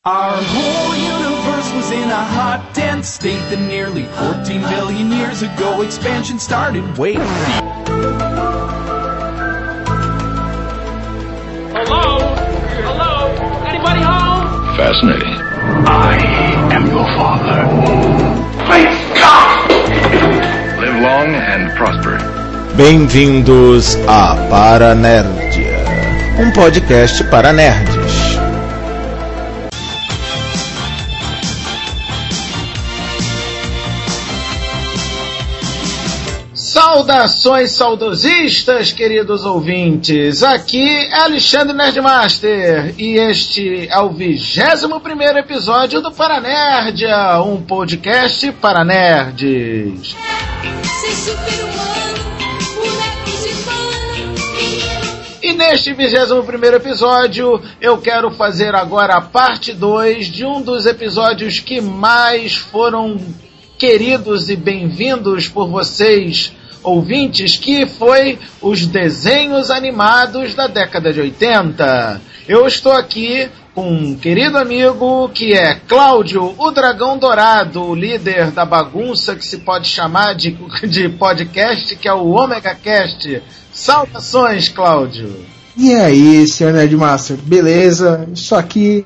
Our whole universe was in a hot, dense state that nearly 14 billion years ago expansion started. Wait. Hello? Hello? Anybody home? Fascinating. I am your father. Great Scott! Live long and prosper. Bem-vindos a Paranerdia, um podcast para nerds. Saudações saudosistas, queridos ouvintes. Aqui é Alexandre Nerdmaster e este é o 21º episódio do Paranerdia, um podcast para nerds. E neste 21º episódio eu quero fazer agora a parte 2 de um dos episódios que mais foram queridos e bem-vindos por vocês, ouvintes, que foi os desenhos animados da década de 80. Eu estou aqui com um querido amigo que é Cláudio, o Dragão Dourado, o líder da bagunça que se pode chamar de podcast, que é o Omega Cast. Saudações, Cláudio! E aí, Sr. Nerdmaster, beleza? Estou aqui,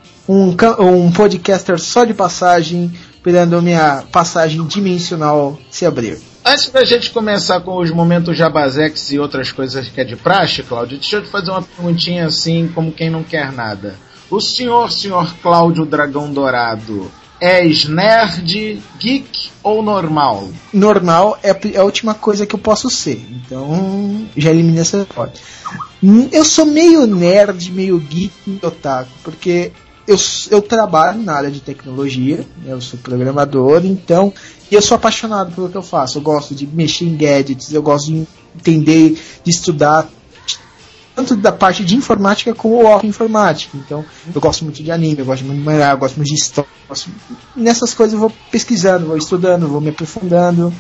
um podcaster só de passagem, esperando minha passagem dimensional se abrir. Antes da gente começar com os momentos jabazex e outras coisas que é de praxe, Cláudio, deixa eu te fazer uma perguntinha assim, como quem não quer nada. O senhor Cláudio Dragão Dourado, és nerd, geek ou normal? Normal é a última coisa que eu posso ser, então já eliminei essa hipótese. Eu sou meio nerd, meio geek, meio otaku, porque eu trabalho na área de tecnologia, eu sou programador, então eu sou apaixonado pelo que eu faço. Eu gosto de mexer em gadgets, eu gosto de entender, de estudar, tanto da parte de informática como off informática. Então, eu gosto muito de anime, eu gosto muito de mangá, eu gosto muito de história. Nessas coisas eu vou pesquisando, vou estudando, vou me aprofundando.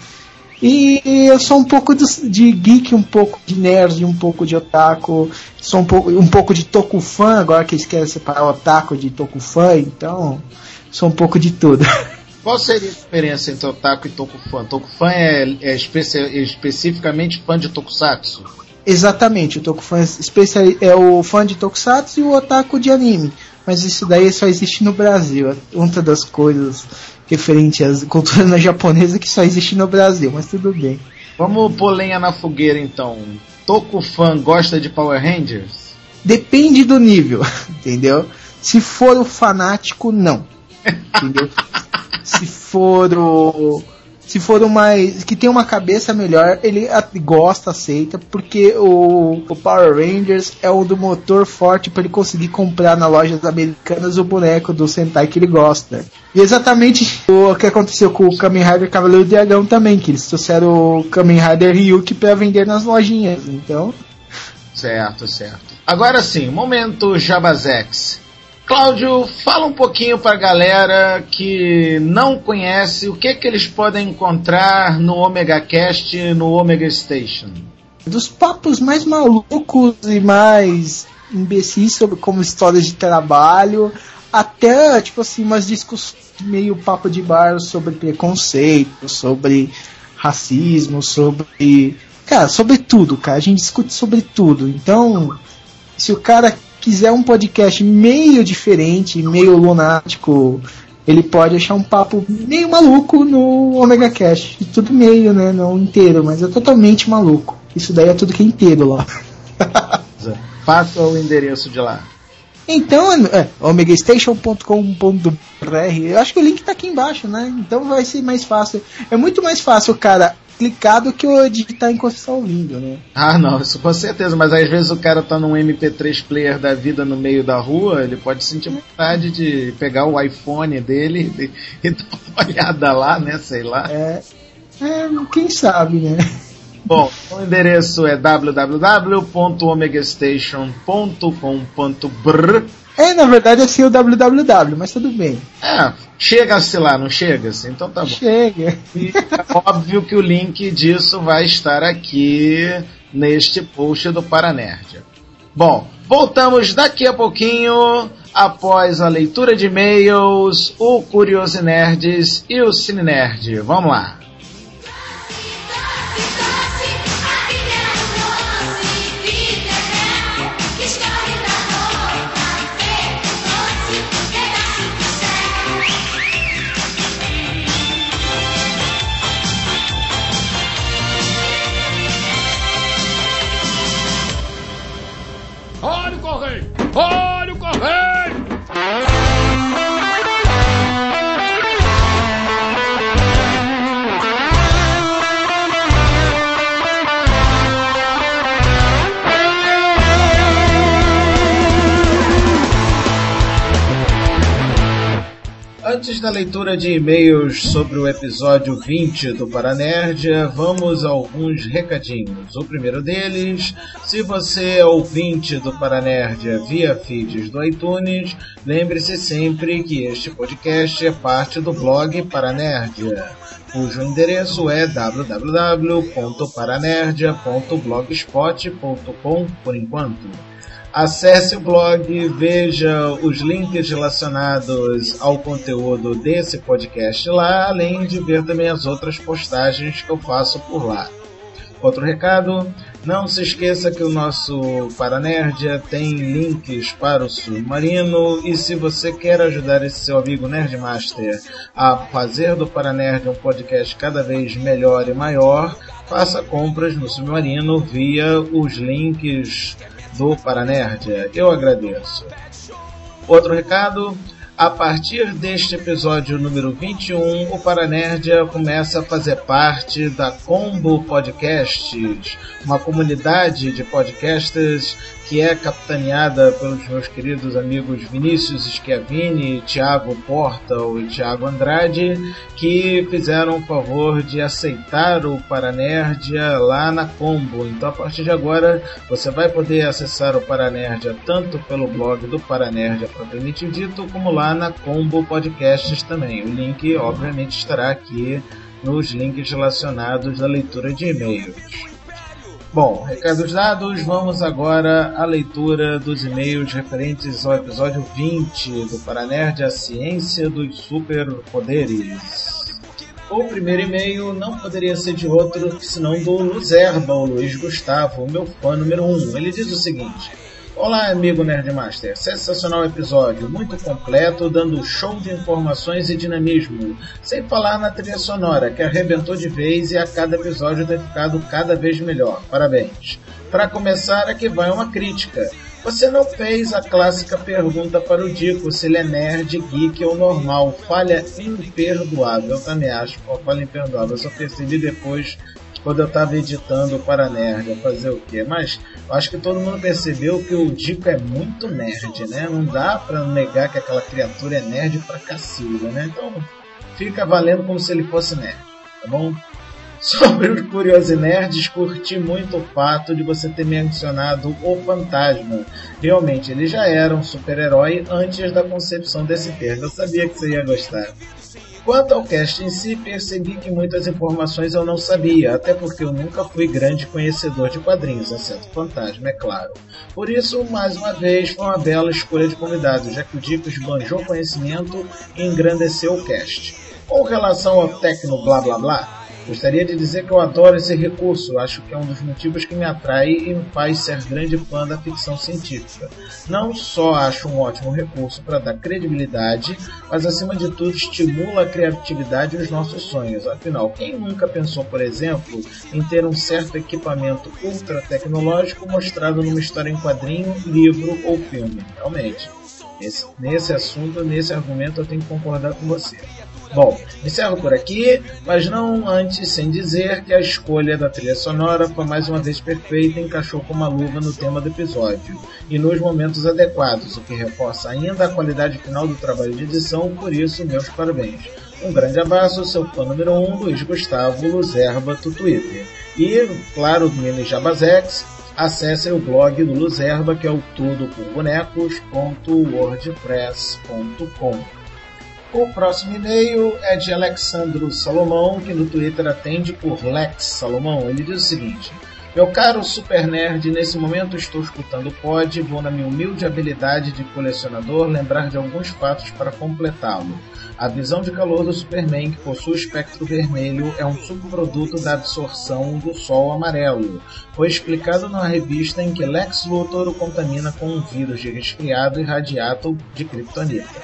E eu sou um pouco de geek, um pouco de nerd, um pouco de otaku, sou um pouco de tokufan, agora que eles querem separar o otaku de tokufan, então sou um pouco de tudo. Qual seria a diferença entre otaku e tokufan? Tokufan é especificamente fã de tokusatsu? Exatamente, o tokufan é o fã de tokusatsu e o otaku de anime, mas isso daí só existe no Brasil, é uma das coisas referente à cultura japonesa que só existe no Brasil, mas tudo bem. Vamos pôr lenha na fogueira então. Tokufan gosta de Power Rangers? Depende do nível, entendeu? Se for o fanático, não. Entendeu? Se for o mais que tem uma cabeça melhor, ele gosta, aceita, porque o Power Rangers é o do motor forte para ele conseguir comprar nas lojas americanas o boneco do Sentai que ele gosta. E exatamente o que aconteceu com o Kamen Rider Cavaleiro do Dragão também, que eles trouxeram o Kamen Rider Ryuki para vender nas lojinhas, então... Certo. Agora sim, momento Jabazex. Cláudio, fala um pouquinho pra galera que não conhece o que eles podem encontrar no Omega Cast, no Omega Station. Dos papos mais malucos e mais imbecis sobre como histórias de trabalho, até tipo assim, umas discussões meio papo de bar sobre preconceito, sobre racismo, sobre tudo, cara. A gente discute sobre tudo. Então, se o cara quiser um podcast meio diferente, meio lunático, ele pode achar um papo meio maluco no Omega Cast. Tudo meio, né? Não inteiro, mas é totalmente maluco. Isso daí é tudo que é inteiro lá. Passa o endereço de lá. Então, omegastation.com.br. Eu acho que o link tá aqui embaixo, né? Então vai ser mais fácil. É muito mais fácil, cara, clicar do que eu digitar enquanto está ouvindo, né? Ah, não, isso com certeza, mas às vezes o cara tá num MP3 player da vida no meio da rua, ele pode sentir vontade de pegar o iPhone dele e dar uma olhada lá, né, sei lá. Quem sabe, né? Bom, o endereço é www.omegastation.com.br. Na verdade é assim o www, mas tudo bem. Chega-se lá, não chega-se? Então tá bom. Chega. E é óbvio que o link disso vai estar aqui neste post do Paranerdia. Bom, voltamos daqui a pouquinho após a leitura de e-mails, o Curiosinerds e o Cine Nerd. Vamos lá. Olha o correio! Olha o correio! Antes da leitura de e-mails sobre o episódio 20 do Paranerdia, vamos a alguns recadinhos. O primeiro deles, se você é ouvinte do Paranerdia via feeds do iTunes, lembre-se sempre que este podcast é parte do blog Paranerdia, cujo endereço é www.paranerdia.blogspot.com por enquanto. Acesse o blog, veja os links relacionados ao conteúdo desse podcast lá, além de ver também as outras postagens que eu faço por lá. Outro recado, não se esqueça que o nosso Paranerdia tem links para o Submarino, e se você quer ajudar esse seu amigo Nerdmaster a fazer do Paranerdia um podcast cada vez melhor e maior, faça compras no Submarino via os links do Paranerdia. Eu agradeço. Outro recado, a partir deste episódio número 21, o Paranerdia começa a fazer parte da Combo Podcasts, uma comunidade de podcasters que é capitaneada pelos meus queridos amigos Vinícius Schiavini, Thiago Portal e Thiago Andrade, que fizeram o favor de aceitar o Paranerdia lá na Combo. Então, a partir de agora, você vai poder acessar o Paranerdia tanto pelo blog do Paranerdia propriamente dito, como lá na Combo Podcasts também. O link, obviamente, estará aqui nos links relacionados à leitura de e-mails. Bom, recados dados, vamos agora à leitura dos e-mails referentes ao episódio 20 do Paranerdia, a ciência dos superpoderes. O primeiro e-mail não poderia ser de outro senão do Luzerba, o Luiz Gustavo, meu fã número 1. Ele diz o seguinte: olá, amigo Nerdmaster, sensacional episódio, muito completo, dando show de informações e dinamismo, sem falar na trilha sonora, que arrebentou de vez e a cada episódio tem ficado cada vez melhor, parabéns. Para começar, aqui vai uma crítica. Você não fez a clássica pergunta para o Dico se ele é nerd, geek ou normal, falha imperdoável, eu também acho, falha imperdoável, eu só percebi depois, quando eu estava editando o Paranerdia, fazer o quê? Mas eu acho que todo mundo percebeu que o Dico é muito nerd, né? Não dá pra negar que aquela criatura é nerd pra cacilda, né? Então fica valendo como se ele fosse nerd, tá bom? Sobre os Curiosinerds, curti muito o fato de você ter mencionado o Fantasma. Realmente, ele já era um super-herói antes da concepção desse termo. Eu sabia que você ia gostar. Quanto ao cast em si, percebi que muitas informações eu não sabia, até porque eu nunca fui grande conhecedor de quadrinhos, exceto Fantasma, é claro. Por isso, mais uma vez, foi uma bela escolha de convidados, já que o Dico esbanjou conhecimento e engrandeceu o cast. Com relação ao Tecno Blá Blá Blá, gostaria de dizer que eu adoro esse recurso, acho que é um dos motivos que me atrai e me faz ser grande fã da ficção científica. Não só acho um ótimo recurso para dar credibilidade, mas acima de tudo estimula a criatividade e os nossos sonhos. Afinal, quem nunca pensou, por exemplo, em ter um certo equipamento ultra tecnológico mostrado numa história em quadrinho, livro ou filme? Realmente, nesse assunto, nesse argumento eu tenho que concordar com você. Bom, encerro por aqui, mas não antes sem dizer que a escolha da trilha sonora foi mais uma vez perfeita e encaixou com uma luva no tema do episódio e nos momentos adequados, o que reforça ainda a qualidade final do trabalho de edição, por isso, meus parabéns. Um grande abraço, seu fã número 1, Luiz Gustavo Luzerba, do Twitter. E, claro, mini Jabazex, acessem o blog do Luzerba, que é o tudoporbonecos.wordpress.com. O próximo e-mail é de Alexandro Salomão, que no Twitter atende por Lex Salomão. Ele diz o seguinte: Meu caro Super Nerd, nesse momento estou escutando o pod e vou, na minha humilde habilidade de colecionador, lembrar de alguns fatos para completá-lo. A visão de calor do Superman, que possui espectro vermelho, é um subproduto da absorção do Sol amarelo. Foi explicado numa revista em que Lex Luthor o contamina com um vírus de resfriado irradiado de Kryptonita.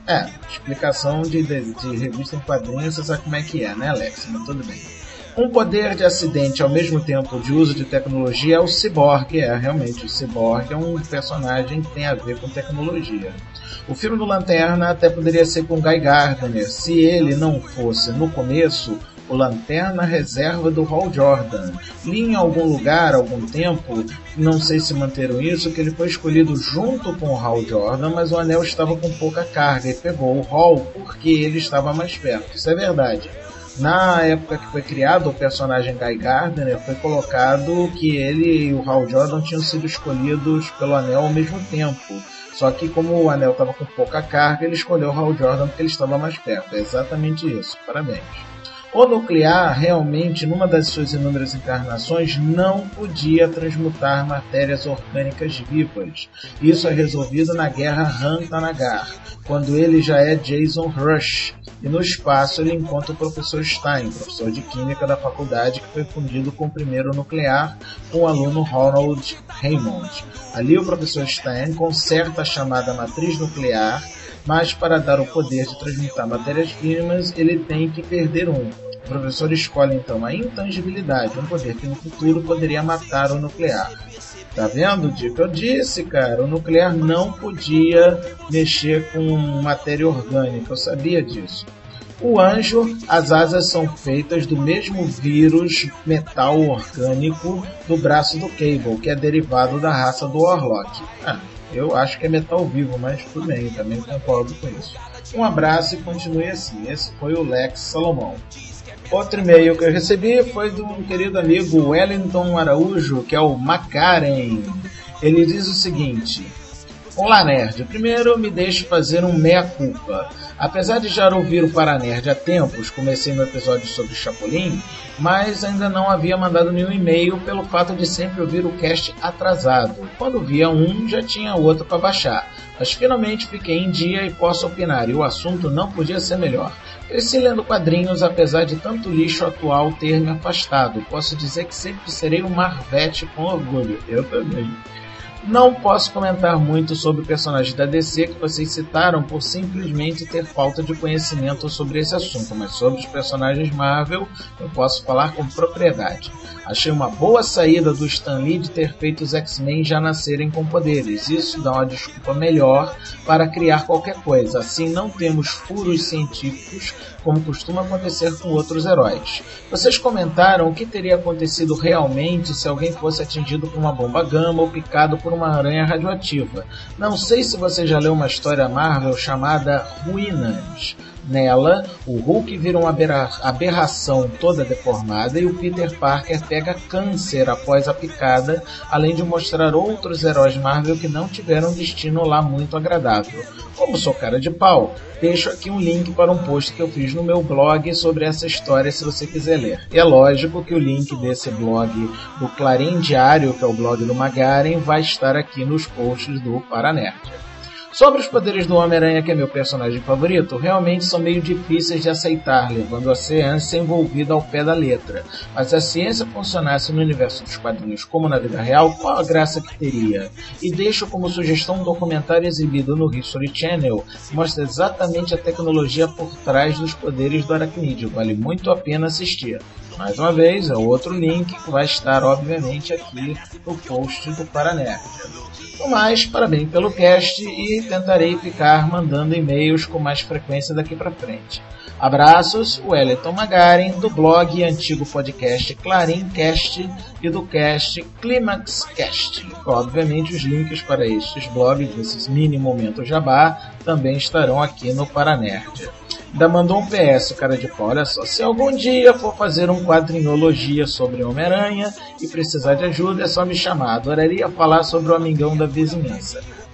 Explicação de revista em quadrinhos, você sabe como é que é, né, Alex? Mas tudo bem. Um poder de acidente ao mesmo tempo de uso de tecnologia é o Cyborg. Realmente, o Cyborg é um personagem que tem a ver com tecnologia. O filme do Lanterna até poderia ser com Guy Gardner, se ele não fosse, no começo, o Lanterna reserva do Hal Jordan. Li em algum lugar, há algum tempo, não sei se manteram isso, que ele foi escolhido junto com o Hal Jordan, mas o anel estava com pouca carga e pegou o Hal porque ele estava mais perto. Isso é verdade. Na época que foi criado o personagem Guy Gardner, foi colocado que ele e o Hal Jordan tinham sido escolhidos pelo anel ao mesmo tempo. Só que como o anel estava com pouca carga, ele escolheu o Hal Jordan porque ele estava mais perto. É exatamente isso. Parabéns. O Nuclear, realmente, numa das suas inúmeras encarnações, não podia transmutar matérias orgânicas vivas. Isso é resolvido na Guerra Han-Tanagar, quando ele já é Jason Rush. E no espaço ele encontra o professor Stein, professor de Química da faculdade, que foi fundido com o primeiro Nuclear, com o aluno Ronald Raymond. Ali o professor Stein conserta a chamada matriz nuclear, mas para dar o poder de transmutar matérias-primas, ele tem que perder um. O professor escolhe então a intangibilidade, um poder que no futuro poderia matar o nuclear. Tá vendo, Dick? Eu disse, cara, o nuclear não podia mexer com matéria orgânica, eu sabia disso. O Anjo, as asas são feitas do mesmo vírus metal orgânico do braço do Cable, que é derivado da raça do Warlock. Eu acho que é metal vivo, mas tudo bem, também concordo com isso. Um abraço e continue assim. Esse foi o Lex Salomão. Outro e-mail que eu recebi foi do querido amigo Wellington Araújo, que é o Macaren. Ele diz o seguinte: olá, nerd. Primeiro, me deixe fazer um meia-culpa. Apesar de já ouvir o Paranerd há tempos, comecei no episódio sobre Chapolin, mas ainda não havia mandado nenhum e-mail pelo fato de sempre ouvir o cast atrasado. Quando via um, já tinha outro para baixar. Mas finalmente fiquei em dia e posso opinar, e o assunto não podia ser melhor. Cresci lendo quadrinhos, apesar de tanto lixo atual ter me afastado. Posso dizer que sempre serei um Marvete com orgulho. Eu também. Não posso comentar muito sobre o personagem da DC que vocês citaram por simplesmente ter falta de conhecimento sobre esse assunto, mas sobre os personagens Marvel eu posso falar com propriedade. Achei uma boa saída do Stan Lee de ter feito os X-Men já nascerem com poderes. Isso dá uma desculpa melhor para criar qualquer coisa. Assim não temos furos científicos como costuma acontecer com outros heróis. Vocês comentaram o que teria acontecido realmente se alguém fosse atingido por uma bomba gama ou picado por uma aranha radioativa. Não sei se você já leu uma história Marvel chamada Ruínas. Nela, o Hulk vira uma aberração toda deformada e o Peter Parker pega câncer após a picada, além de mostrar outros heróis Marvel que não tiveram um destino lá muito agradável. Como sou cara de pau, deixo aqui um link para um post que eu fiz no meu blog sobre essa história se você quiser ler. E é lógico que o link desse blog do Clarim Diário, que é o blog do Magaren, vai estar aqui nos posts do Paranerd. Sobre os poderes do Homem-Aranha, que é meu personagem favorito, realmente são meio difíceis de aceitar, levando a ciência envolvida ao pé da letra. Mas se a ciência funcionasse no universo dos quadrinhos como na vida real, qual a graça que teria? E deixo como sugestão um documentário exibido no History Channel, que mostra exatamente a tecnologia por trás dos poderes do Aracnídeo. Vale muito a pena assistir. Mais uma vez, é outro link que vai estar, obviamente, aqui no post do Paranerd. No mais, parabéns pelo cast e tentarei ficar mandando e-mails com mais frequência daqui para frente. Abraços, Wellington Magaren, do blog e antigo podcast Clarimcast e do cast Climaxcast. Obviamente os links para estes blogs, esses mini momentos jabá, também estarão aqui no Paranerd. Ainda mandou um PS, o cara de pau, olha só, se algum dia for fazer um quadrinologia sobre Homem-Aranha e precisar de ajuda, é só me chamar. Adoraria falar sobre o amigão da vizinhança.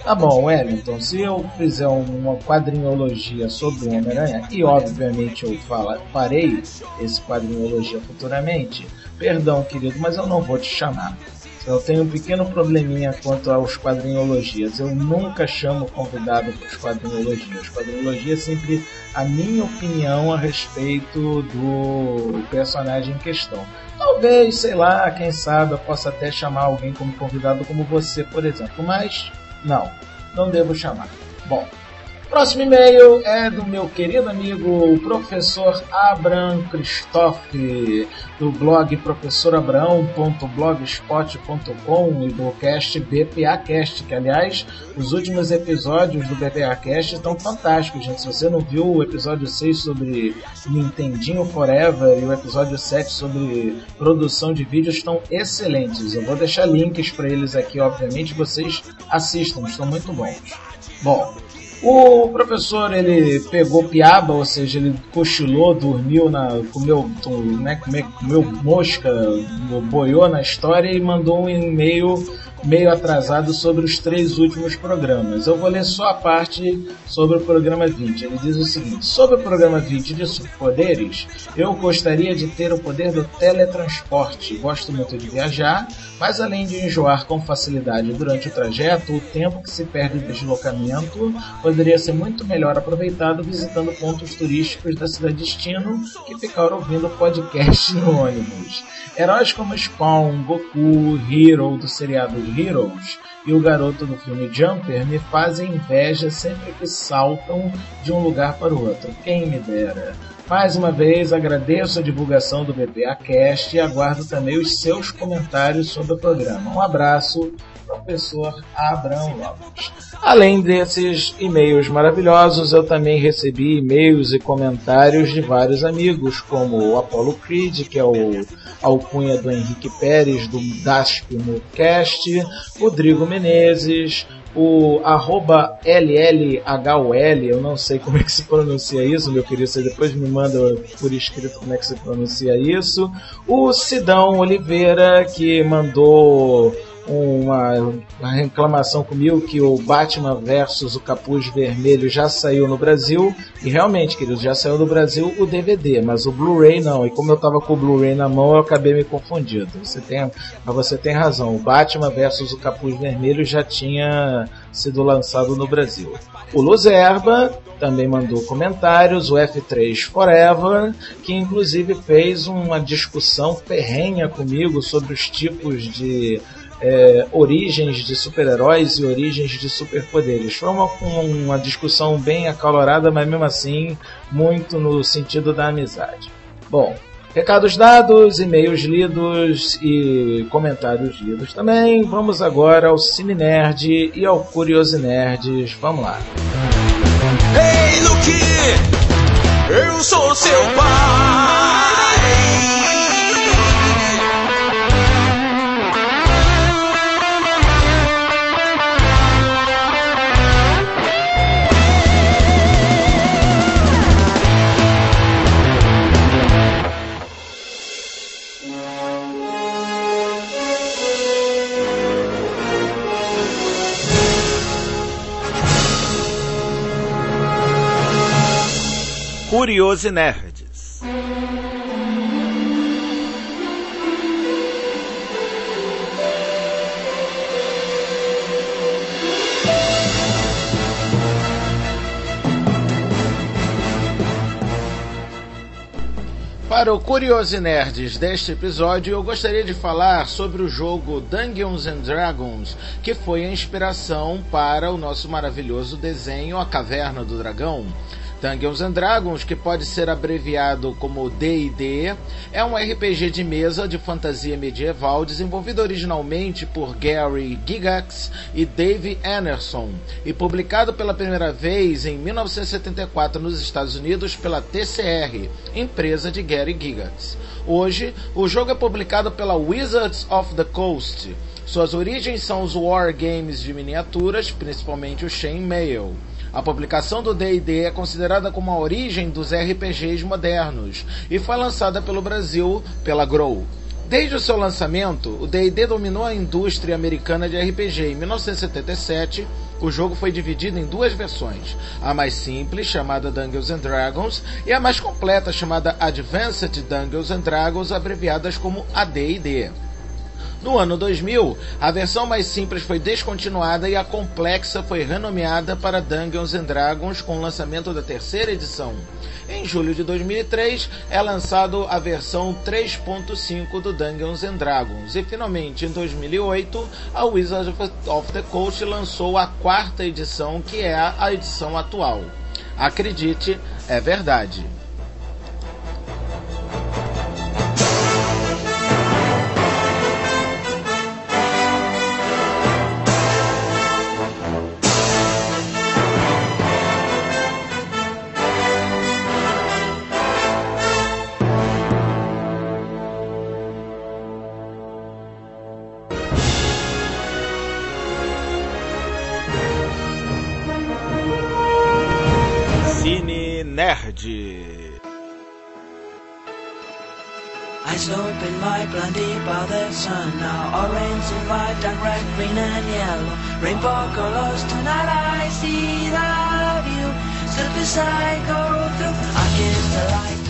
Tá bom, Wellington, se eu fizer uma quadrinhologia sobre o Homem-Aranha, e obviamente eu farei esse quadrinhologia futuramente, perdão, querido, mas eu não vou te chamar. Eu tenho um pequeno probleminha quanto aos quadrinhologias. Eu nunca chamo convidado para os quadrinhologias. Quadrinhologia é sempre a minha opinião a respeito do personagem em questão. Talvez, sei lá, quem sabe eu possa até chamar alguém como convidado, como você, por exemplo. Mas, não devo chamar. Bom, próximo e-mail é do meu querido amigo, o professor Abraham Christophe, do blog professorabraão.blogspot.com e do cast BPAcast, que aliás, os últimos episódios do BPAcast estão fantásticos, gente. Se você não viu o episódio 6 sobre Nintendinho Forever e o episódio 7 sobre produção de vídeos, estão excelentes. Eu vou deixar links para eles aqui, obviamente, vocês assistam, estão muito bons. Bom, o professor, ele pegou piaba, ou seja, ele cochilou, dormiu, comeu mosca, boiou na história e mandou um e-mail meio atrasado sobre os 3 últimos programas. Eu vou ler só a parte sobre o programa 20. Ele diz o seguinte: sobre o programa 20 de superpoderes, eu gostaria de ter o poder do teletransporte. Gosto muito de viajar, mas além de enjoar com facilidade durante o trajeto, o tempo que se perde de deslocamento poderia ser muito melhor aproveitado visitando pontos turísticos da cidade destino que ficar ouvindo podcast no ônibus. Heróis como Spawn, Goku, Hero do seriado Heroes e o garoto do filme Jumper me fazem inveja sempre que saltam de um lugar para o outro. Quem me dera. Mais uma vez agradeço a divulgação do BPAcast e aguardo também os seus comentários sobre o programa. Um abraço, professor Abraham Lopes. Além desses e-mails maravilhosos, eu também recebi e-mails e comentários de vários amigos, como o Apollo Creed, que é o alcunha do Henrique Pérez, do DASP no Cast, Rodrigo Menezes, o @LLHUL, eu não sei como é que se pronuncia isso, meu querido, você depois me manda por escrito como é que se pronuncia isso, o Sidão Oliveira, que mandou uma reclamação comigo que o Batman vs o Capuz Vermelho já saiu no Brasil, e realmente, queridos, já saiu no Brasil o DVD, mas o Blu-ray não, e como eu tava com o Blu-ray na mão, eu acabei me confundindo. Você tem razão, o Batman vs o Capuz Vermelho já tinha sido lançado no Brasil. O Luzerba também mandou comentários, o F3 Forever, que inclusive fez uma discussão ferrenha comigo sobre os tipos de origens de super-heróis e origens de superpoderes. Foi uma discussão bem acalorada, mas mesmo assim muito no sentido da amizade. Bom, recados dados, e-mails lidos e comentários lidos também. Vamos agora ao Cine Nerd e ao Curiosi-Nerds. Vamos lá. Ei, Luke! Eu sou seu pai! Curiosi-Nerds. Para o Curiosi-Nerds deste episódio, eu gostaria de falar sobre o jogo Dungeons & Dragons, que foi a inspiração para o nosso maravilhoso desenho A Caverna do Dragão. Dungeons & Dragons, que pode ser abreviado como D&D, é um RPG de mesa de fantasia medieval desenvolvido originalmente por Gary Gygax e Dave Anderson e publicado pela primeira vez em 1974 nos Estados Unidos pela TCR, empresa de Gary Gygax. Hoje, o jogo é publicado pela Wizards of the Coast. Suas origens são os wargames de miniaturas, principalmente o Chainmail. A publicação do D&D é considerada como a origem dos RPGs modernos e foi lançada pelo Brasil pela Grow. Desde o seu lançamento, o D&D dominou a indústria americana de RPG. Em 1977, o jogo foi dividido em duas versões, a mais simples, chamada Dungeons & Dragons, e a mais completa, chamada Advanced Dungeons & Dragons, abreviadas como AD&D. No ano 2000, a versão mais simples foi descontinuada e a complexa foi renomeada para Dungeons & Dragons com o lançamento da terceira edição. Em julho de 2003, é lançado a versão 3.5 do Dungeons & Dragons. E finalmente, em 2008, a Wizards of the Coast lançou a quarta edição, que é a edição atual. Acredite, é verdade. Nerd. Eyes open wide, blinded by the sun. Now orange and white and red, green and yellow. Rainbow colors tonight I see the view. Slip aside, go through. I kiss the light.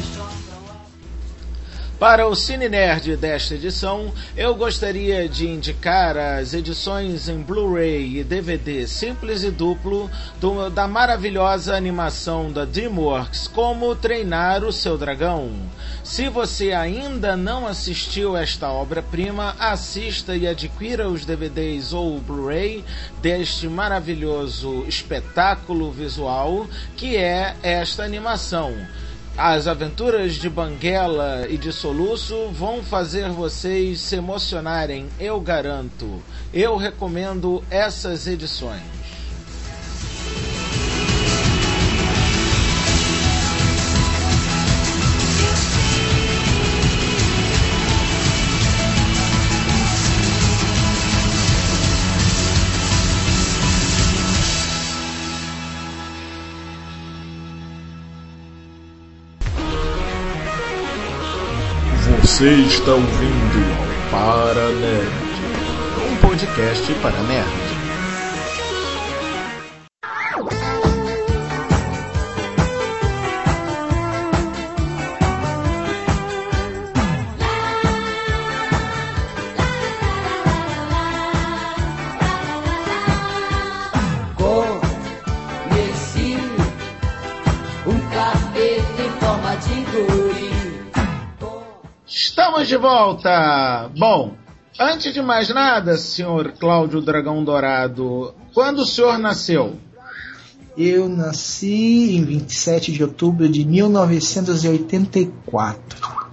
Para o Cine Nerd desta edição, eu gostaria de indicar as edições em Blu-ray e DVD simples e duplo da maravilhosa animação da DreamWorks, Como Treinar o Seu Dragão. Se você ainda não assistiu esta obra-prima, assista e adquira os DVDs ou o Blu-ray deste maravilhoso espetáculo visual que é esta animação. As aventuras de Banguela e de Soluço vão fazer vocês se emocionarem, eu garanto. Eu recomendo essas edições. Você está ouvindo Para Nerd, um podcast para nerd. Conheci um capeta em forma de guri. Estamos de volta! Bom, antes de mais nada, senhor Cláudio Dragão Dourado, quando o senhor nasceu? Eu nasci em 27 de outubro de 1984.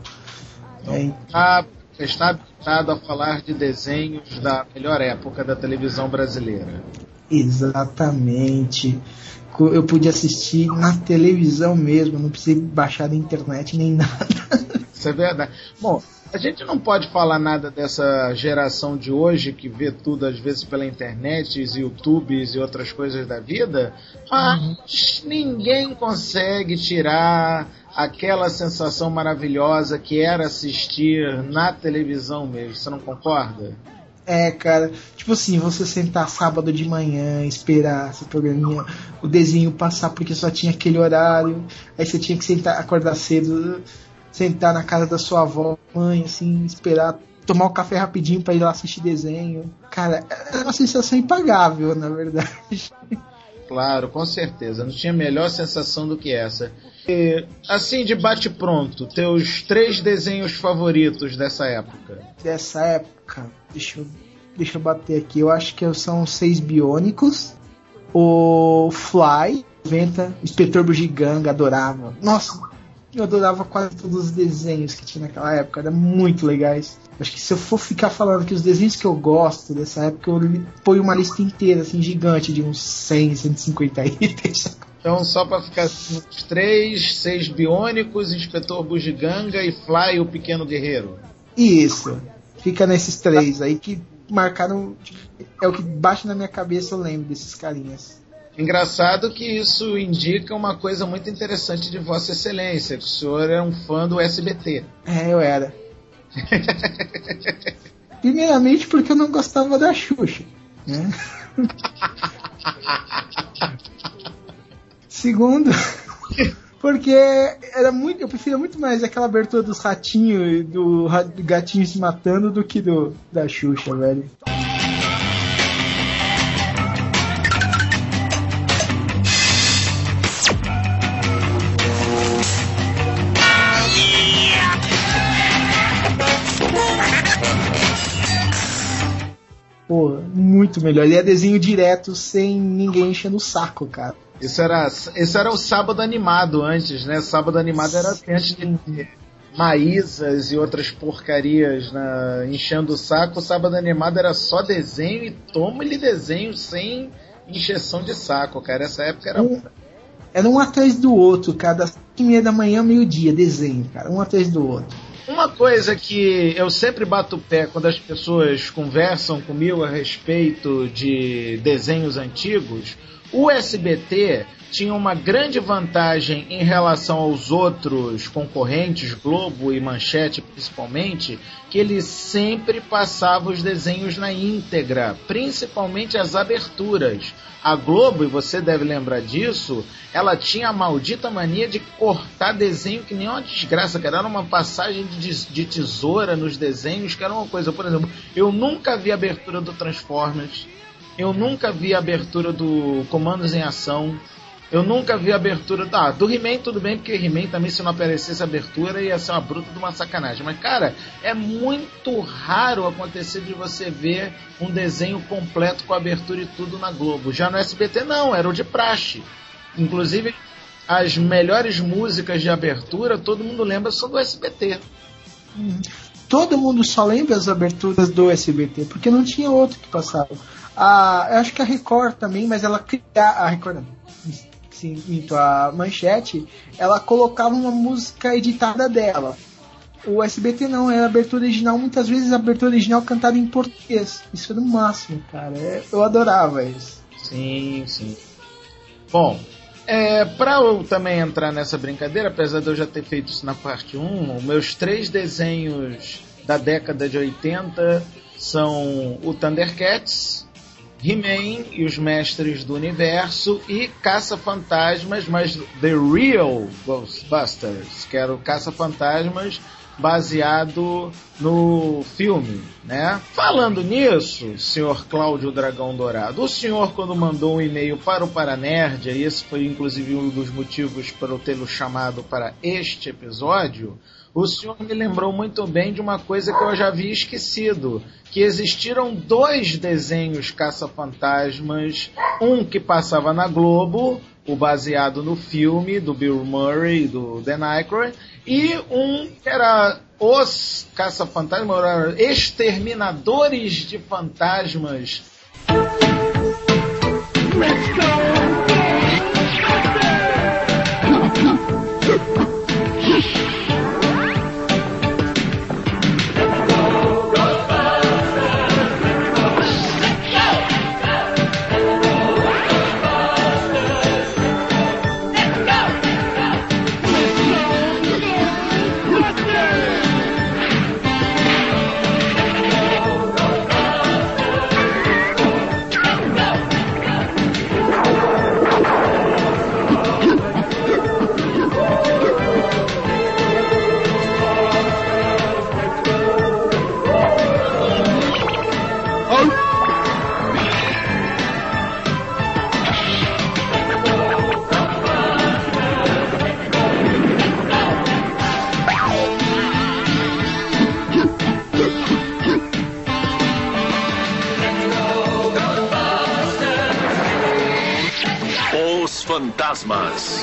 Está habilitado a falar de desenhos da melhor época da televisão brasileira. Exatamente. Eu pude assistir na televisão mesmo, não precisei baixar da internet nem nada. Isso é verdade. Bom, a gente não pode falar nada dessa geração de hoje que vê tudo às vezes pela internet, YouTubes e outras coisas da vida, mas ninguém consegue tirar aquela sensação maravilhosa que era assistir na televisão mesmo. Você não concorda? É, cara, tipo assim, você sentar sábado de manhã, esperar esse programinha, o desenho passar porque só tinha aquele horário, aí você tinha que acordar cedo, sentar na casa da sua avó, mãe, assim, esperar, tomar um café rapidinho pra ir lá assistir desenho. Cara, é uma sensação impagável, na verdade. Claro, com certeza. Não tinha melhor sensação do que essa. E, assim, de bate-pronto, teus 3 desenhos favoritos dessa época? Dessa época, deixa eu bater aqui. Eu acho que são os 6 Biônicos. O Fly, 90, Inspetor Bugiganga, adorava. Nossa, eu adorava quase todos os desenhos que tinha naquela época, eram muito legais. Acho que se eu for ficar falando que os desenhos que eu gosto dessa época, eu ponho uma lista inteira, assim, gigante, de uns 100, 150 itens. Então, só pra ficar nos 3, 6 Biônicos, Inspetor Bugiganga e Fly, o Pequeno Guerreiro. Isso, fica nesses 3 aí que marcaram, é o que bate na minha cabeça, eu lembro desses carinhas. Engraçado que isso indica uma coisa muito interessante de Vossa Excelência, que o senhor é um fã do SBT. É, eu era. Primeiramente porque eu não gostava da Xuxa, né? Segundo, porque eu preferia muito mais aquela abertura dos ratinhos e do gatinho se matando do que da Xuxa, velho. Pô, muito melhor. Ele é desenho direto, sem ninguém enchendo o saco, cara. Isso era o Sábado Animado antes, né? Sábado Animado era antes de Maísas e outras porcarias enchendo o saco. O Sábado Animado era só desenho e toma-lhe desenho sem encheção de saco, cara. Essa época era um atrás do outro, cada 5h30 da manhã, meio-dia, desenho, cara. Um atrás do outro. Uma coisa que eu sempre bato o pé quando as pessoas conversam comigo a respeito de desenhos antigos, o SBT tinha uma grande vantagem em relação aos outros concorrentes, Globo e Manchete principalmente, que ele sempre passava os desenhos na íntegra, principalmente as aberturas. A Globo, e você deve lembrar disso, ela tinha a maldita mania de cortar desenho que nem uma desgraça, cara. Era uma passagem de tesoura nos desenhos, que era uma coisa, por exemplo, eu nunca vi a abertura do Transformers, eu nunca vi a abertura do Comandos em Ação, eu nunca vi a abertura do He-Man, tudo bem, porque He-Man também, se não aparecesse a abertura, ia ser uma bruta de uma sacanagem. Mas, cara, é muito raro acontecer de você ver um desenho completo com a abertura e tudo na Globo. Já no SBT não, era o de praxe. Inclusive, as melhores músicas de abertura, todo mundo lembra, são do SBT. Todo mundo só lembra as aberturas do SBT, porque não tinha outro que passava. Eu acho que a Record também, mas ela criava... A Record não. Sim, a Manchete, ela colocava uma música editada dela. O SBT não, era a abertura original, muitas vezes a abertura original cantada em português. Isso era o máximo, cara. Eu adorava isso. Sim, sim. Bom, pra eu também entrar nessa brincadeira, apesar de eu já ter feito isso na parte 1, meus 3 desenhos da década de 80 são o Thundercats, He-Man e os Mestres do Universo e Caça-Fantasmas, mas The Real Ghostbusters, que era o Caça-Fantasmas baseado no filme, né? Falando nisso, senhor Cláudio Dragão Dourado, o senhor, quando mandou um e-mail para o Paranerd, e esse foi inclusive um dos motivos para eu tê-lo chamado para este episódio, o senhor me lembrou muito bem de uma coisa que eu já havia esquecido, que existiram 2 desenhos caça-fantasmas, um que passava na Globo, o baseado no filme do Bill Murray e do Dan Aykroyd, e um que era os caça-fantasmas, exterminadores de fantasmas. Let's go! Fantasmas.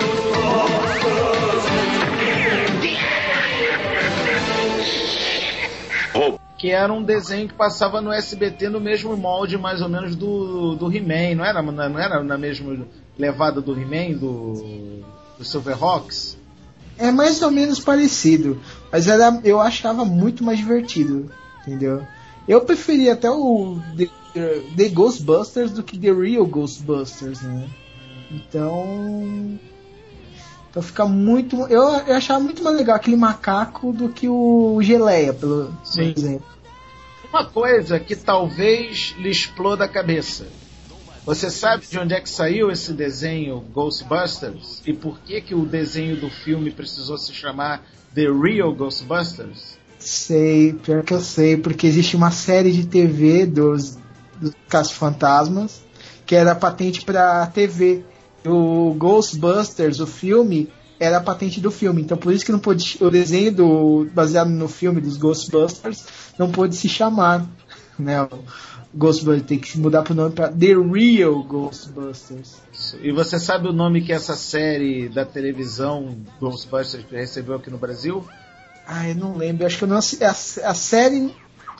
Que era um desenho que passava no SBT no mesmo molde, mais ou menos, do He-Man. Não era na mesma levada do He-Man, do Silverhawks? É mais ou menos parecido, mas eu achava muito mais divertido, entendeu? Eu preferia até o The Ghostbusters do que The Real Ghostbusters, né? Então Então fica muito... Eu achava muito mais legal aquele macaco do que o Geleia, por exemplo. Uma coisa que talvez lhe exploda a cabeça. Você sabe de onde é que saiu esse desenho Ghostbusters? E por que o desenho do filme precisou se chamar The Real Ghostbusters? Sei, pior que eu sei, porque existe uma série de TV dos Caça-Fantasmas que era patente pra TV. O Ghostbusters, o filme, era a patente do filme. Então por isso que não pôde, o desenho baseado no filme dos Ghostbusters não pôde se chamar, né? O Ghostbusters tem que mudar pro nome para The Real Ghostbusters. E você sabe o nome que essa série da televisão Ghostbusters recebeu aqui no Brasil? Eu não lembro. Acho que eu não a série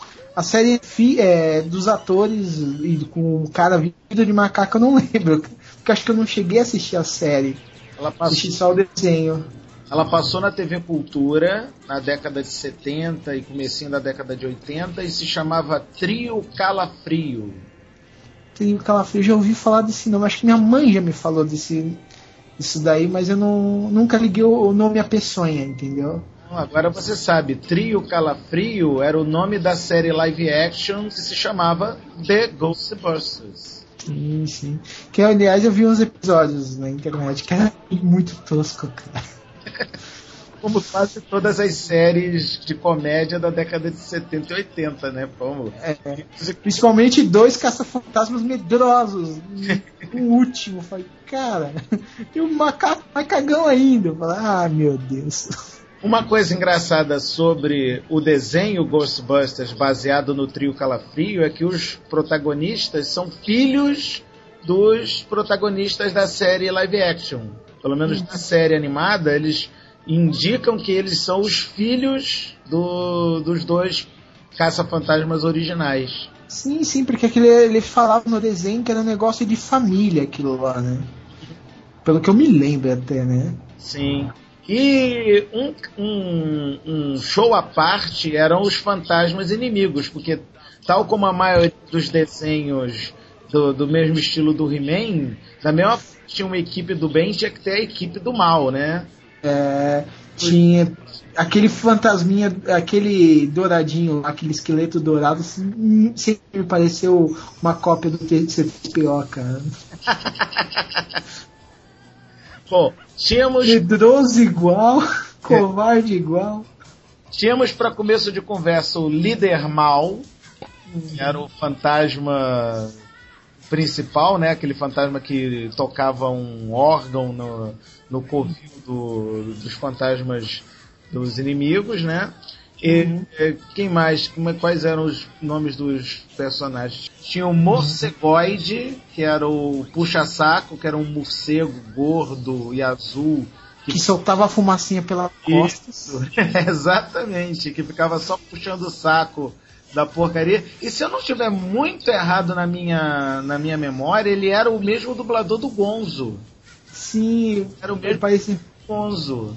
dos atores e com o cara vestido de macaco eu não lembro. Porque acho que eu não cheguei a assistir a série. Assisti só o desenho. Ela passou na TV Cultura na década de 70 e comecinho da década de 80 e se chamava Trio Calafrio. Trio Calafrio, já ouvi falar desse nome. Acho que minha mãe já me falou disso daí, mas eu nunca liguei o nome à peçonha, entendeu? Agora você sabe, Trio Calafrio era o nome da série live action que se chamava The Ghostbusters. Sim. Que, aliás, eu vi uns episódios na internet que era muito tosco, cara. Como quase todas as séries de comédia da década de 70 e 80, né? Principalmente 2 caça-fantasmas medrosos. O último, falei, cara, e o macaco mais cagão ainda. Eu falei, meu Deus. Uma coisa engraçada sobre o desenho Ghostbusters baseado no Trio Calafrio é que os protagonistas são filhos dos protagonistas da série live action. Pelo menos na série animada, eles indicam que eles são os filhos dos 2 caça-fantasmas originais. Sim, porque ele falava no desenho que era um negócio de família aquilo lá, né? Pelo que eu me lembro até, né? Sim. E um show à parte eram os fantasmas inimigos, porque tal como a maioria dos desenhos do mesmo estilo do He-Man, da mesma tinha uma equipe do bem, tinha que ter a equipe do mal, né? Tinha aquele fantasminha, aquele douradinho, aquele esqueleto dourado, sempre me pareceu uma cópia do C3PO, cara. Bom, tínhamos... Medroso igual, covarde igual. Tínhamos para começo de conversa o líder mal, que era o fantasma principal, né? Aquele fantasma que tocava um órgão no covil dos fantasmas dos inimigos, né? E quem mais? Quais eram os nomes dos personagens? Tinha o Morcegoide, que era o puxa-saco, que era um morcego gordo e azul. Que soltava a fumacinha pelas costas. Exatamente, que ficava só puxando o saco da porcaria. E se eu não estiver muito errado na minha memória, ele era o mesmo dublador do Gonzo. Sim, era o mesmo parece Gonzo.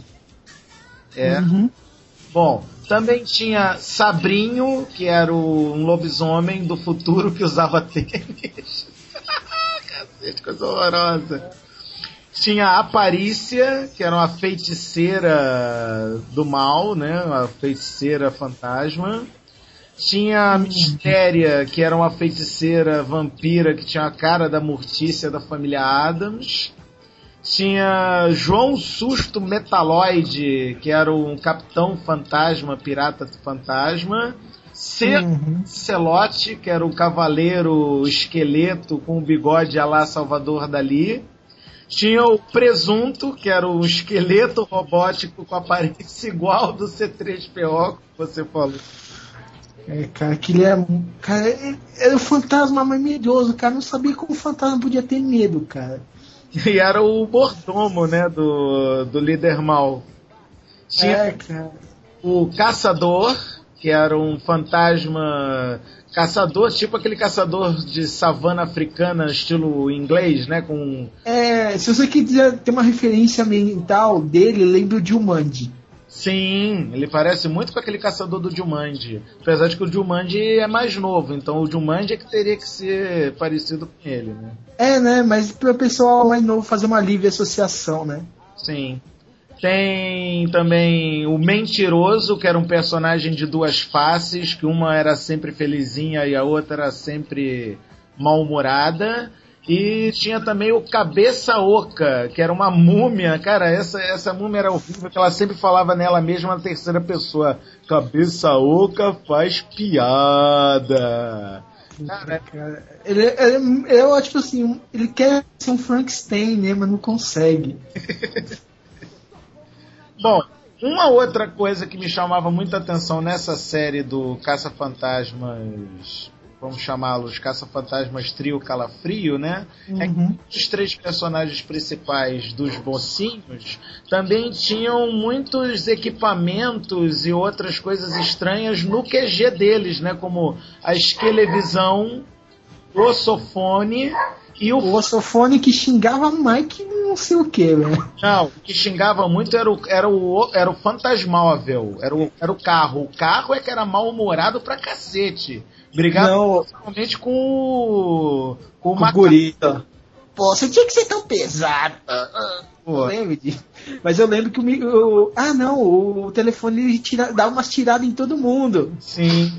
Bom, também tinha Sabrinho, que era um lobisomem do futuro que usava tênis. Cacete, coisa horrorosa. Tinha a Aparícia, que era uma feiticeira do mal, né? Uma feiticeira fantasma. Tinha a Mistéria, que era uma feiticeira vampira que tinha a cara da Mortícia da família Addams. Tinha João Susto Metaloide, que era um capitão fantasma, pirata fantasma. Celote, que era um cavaleiro esqueleto com um bigode à la Salvador Dalí. Tinha o Presunto, que era um esqueleto robótico com aparência igual do C3PO, que você falou. Cara, aquele era um fantasma mais medroso, cara. Não sabia como o fantasma podia ter medo, cara. E era o mordomo, né, do líder mal. Tinha o Caçador, que era um fantasma caçador, tipo aquele caçador de savana africana, estilo inglês, né, com... se você quiser ter uma referência mental dele, lembra o Jumanji. Sim, ele parece muito com aquele caçador do Jumanji. Apesar de que o Jumanji é mais novo, então o Jumanji é que teria que ser parecido com ele, né? Né? Mas para o pessoal mais novo fazer uma livre associação, né? Sim. Tem também o Mentiroso, que era um personagem de duas faces, que uma era sempre felizinha e a outra era sempre mal-humorada. E tinha também o Cabeça Oca, que era uma múmia. Cara, essa múmia era horrível, que ela sempre falava nela mesma na terceira pessoa. Cabeça Oca faz piada. Cara, ele é tipo assim, ele quer ser um Frankenstein, né, mas não consegue. Bom, uma outra coisa que me chamava muita atenção nessa série do Caça-Fantasmas, vamos chamá-los Caça-Fantasmas Trio Calafrio, né? É que os três personagens principais dos mocinhos também tinham muitos equipamentos e outras coisas estranhas no QG deles, né? Como a esquelevisão, o ossofone e o ossofone que xingava mais que não sei o que, velho. Não, o que xingava muito era o fantasmóvel, era o carro. O carro é que era mal-humorado pra cacete. Brigava principalmente com o gorila. Pô, você tinha que ser tão pesado. Eu lembro disso. Mas eu lembro que o telefone dava umas tiradas em todo mundo. Sim.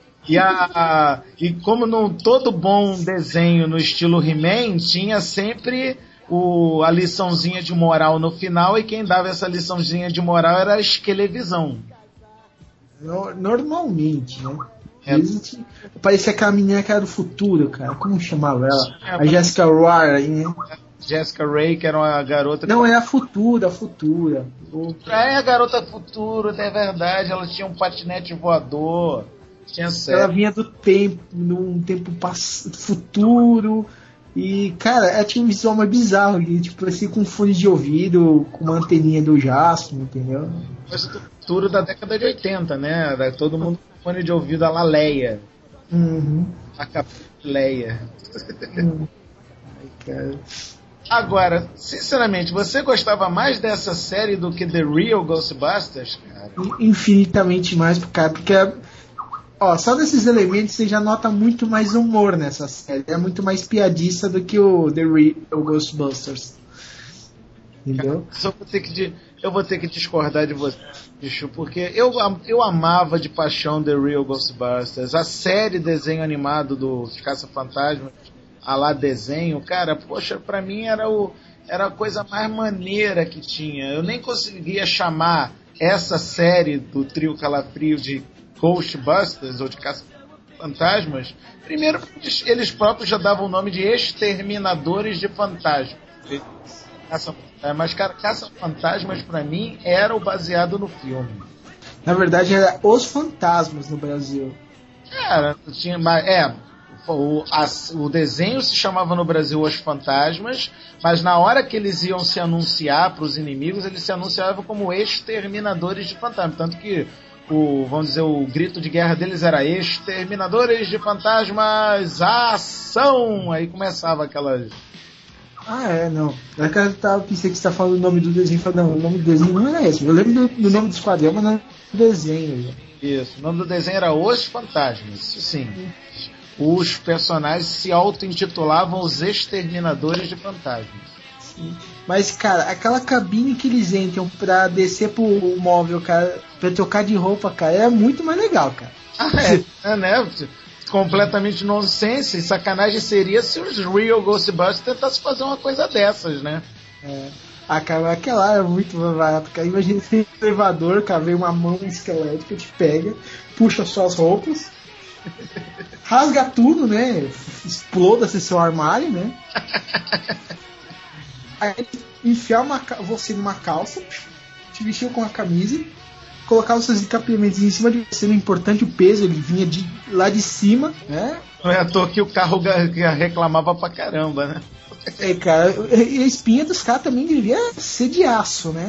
E como todo bom desenho no estilo He-Man, tinha sempre a liçãozinha de moral no final, e quem dava essa liçãozinha de moral era a esquelevisão. Normalmente, né? Parecia aquela menina que era do futuro, cara. Como chamava ela? A Jessica Rae, né? Jessica Rae, que era uma garota... Não, é a Futura. É a garota Futuro, é verdade. Ela tinha um patinete voador. Ela vinha do tempo, num tempo futuro. E, cara, ela tinha um visual mais bizarro. Tipo, parecia com um fone de ouvido, com uma anteninha do Jasper, entendeu? Mas do futuro da década de 80, né? Todo mundo com fone de ouvido a la Leia. A Leia. Ai, cara. Agora, sinceramente, você gostava mais dessa série do que The Real Ghostbusters, cara? Infinitamente mais, cara, porque só desses elementos você já nota muito mais humor nessa série. É muito mais piadista do que o The Real Ghostbusters. Entendeu? Eu vou ter que discordar de você, bicho, porque eu amava de paixão The Real Ghostbusters. A série desenho animado dos Caça-Fantasmas, a lá desenho, cara, poxa, pra mim era a coisa mais maneira que tinha. Eu nem conseguia chamar essa série do trio Calafrio de Ghostbusters ou de Caça-Fantasmas. Primeiro, eles próprios já davam o nome de Exterminadores de Fantasmas. Mas, cara, Caça-Fantasmas pra mim era o baseado no filme. Na verdade, era Os Fantasmas no Brasil. Tinha o desenho se chamava no Brasil Os Fantasmas, mas na hora que eles iam se anunciar para os inimigos, eles se anunciavam como Exterminadores de Fantasmas. Tanto que o grito de guerra deles era Exterminadores de Fantasmas, ação! Aí começava aquelas... não. Eu pensei que você tá falando o nome do desenho. Não, o nome do desenho não era esse. Eu lembro do nome do esquadrão, mas não do desenho. Isso, o nome do desenho era Os Fantasmas, isso sim. Os personagens se auto-intitulavam os Exterminadores de Fantasmas. Sim. Mas, cara, aquela cabine que eles entram pra descer pro móvel, cara, pra trocar de roupa, cara, é muito mais legal, cara. Né? Completamente nonsense. Sacanagem seria se os Real Ghostbusters tentassem fazer uma coisa dessas, né? Cara, aquela era muito barato, cara. Imagina esse elevador, cara, vem uma mão esquelética, te pega, puxa suas roupas, rasga tudo, né? Exploda-se seu armário, né? Aí enfiar você numa calça, te vestiu com a camisa, colocar os seus encapeamentos em cima de você, no importante o peso, ele vinha lá de cima, né? Não é à toa que o carro reclamava pra caramba, né? Cara, e a espinha dos caras também devia ser de aço, né?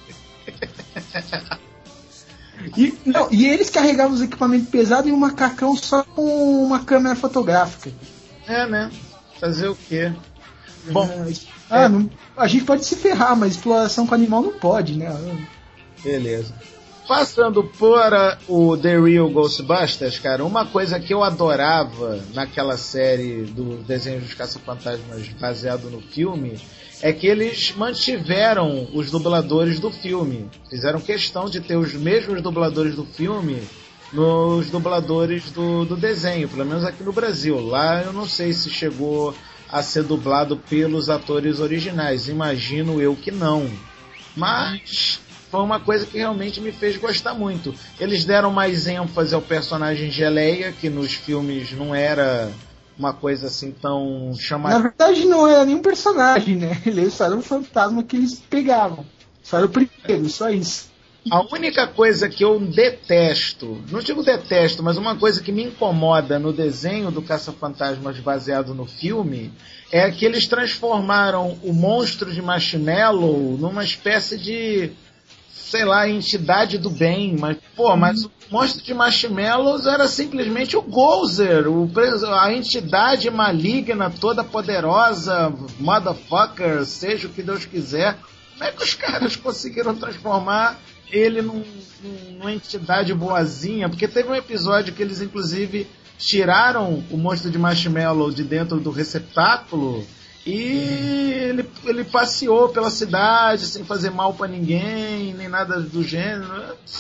E eles carregavam os equipamentos pesados em um macacão só com uma câmera fotográfica. Né? Fazer o quê? Bom, a gente pode se ferrar, mas exploração com animal não pode, né? Beleza. Passando por o The Real Ghostbusters, cara, uma coisa que eu adorava naquela série do desenho dos Caça-Fantasmas baseado no filme é que eles mantiveram os dubladores do filme. Fizeram questão de ter os mesmos dubladores do filme nos dubladores do desenho, pelo menos aqui no Brasil. Lá eu não sei se chegou a ser dublado pelos atores originais, imagino eu que não. Mas foi uma coisa que realmente me fez gostar muito. Eles deram mais ênfase ao personagem Geleia, que nos filmes não era uma coisa assim tão chamativa. Na verdade não era nenhum personagem, né? Ele só era um fantasma que eles pegavam. Só era o primeiro, só isso. A única coisa que eu detesto, não digo detesto, mas uma coisa que me incomoda no desenho do Caça-Fantasmas baseado no filme é que eles transformaram o monstro de Marshmallow numa espécie de, sei lá, entidade do bem. Mas o monstro de Marshmallows era simplesmente o Gozer, a entidade maligna, toda poderosa, motherfucker, seja o que Deus quiser. Como é que os caras conseguiram transformar ele numa entidade boazinha? Porque teve um episódio que eles inclusive tiraram o monstro de Marshmallow de dentro do receptáculo e ele passeou pela cidade sem fazer mal pra ninguém, nem nada do gênero.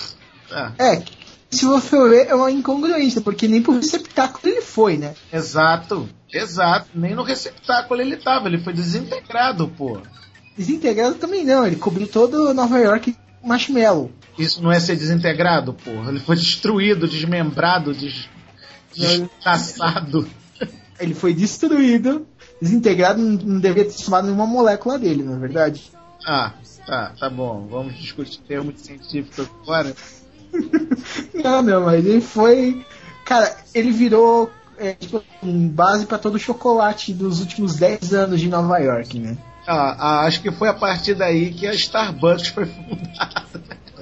Se você ver, é uma incongruência, porque nem pro receptáculo ele foi, né? Exato, nem no receptáculo ele tava, ele foi desintegrado, pô. Desintegrado também não, ele cobriu todo Nova York com marshmallow. Isso não é ser desintegrado, porra. Ele foi destruído, desmembrado, despedaçado. Ele foi destruído, desintegrado, não deveria ter somado nenhuma molécula dele, não é verdade? Tá bom. Vamos discutir termos científicos agora. Não, mas ele foi... Cara, ele virou base pra todo o chocolate dos últimos 10 anos de Nova York, né? Acho que foi a partir daí que a Starbucks foi fundada.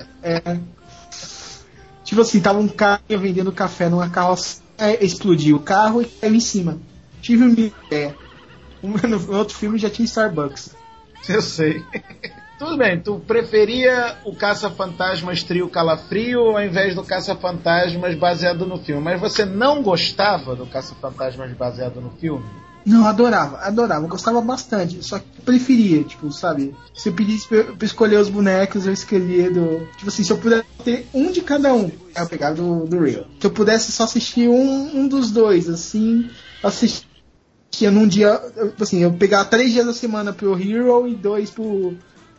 Tipo assim, tava um cara vendendo café numa carroça, explodiu o carro e caiu em cima. Tive uma ideia. No outro filme já tinha Starbucks. Eu sei. Tudo bem, tu preferia o Caça-Fantasmas Trio Calafrio ao invés do Caça-Fantasmas baseado no filme, mas você não gostava do Caça-Fantasmas baseado no filme? Não, adorava, gostava bastante, só que preferia, tipo, sabe, se eu pedisse pra escolher os bonecos, eu escolhia tipo assim, se eu pudesse ter um de cada um, eu pegava do Real. Se eu pudesse só assistir um dos dois, assim, assistia num dia, assim, eu pegava 3 dias da semana pro Hero e 2 pro...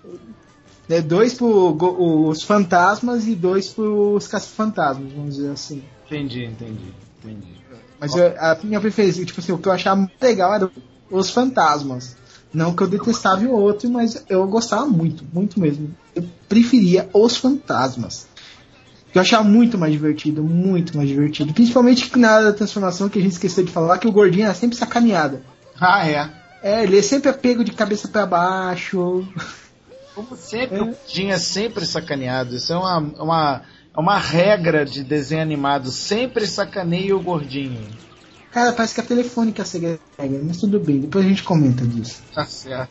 2 os fantasmas e 2 pros caça-fantasmas, vamos dizer assim. Entendi. Mas a minha preferência, tipo assim, o que eu achava muito legal era os fantasmas. Não que eu detestava o outro, mas eu gostava muito mesmo. Eu preferia os fantasmas. Eu achava muito mais divertido. Principalmente na hora da transformação, que a gente esqueceu de falar, que o gordinho era sempre sacaneado. Ele é sempre pego de cabeça pra baixo. Como sempre, o gordinho é sempre sacaneado. Isso é uma regra de desenho animado, sempre sacaneia o gordinho. Cara, parece que a Telefônica segue a regra, mas tudo bem, depois a gente comenta disso. Tá certo.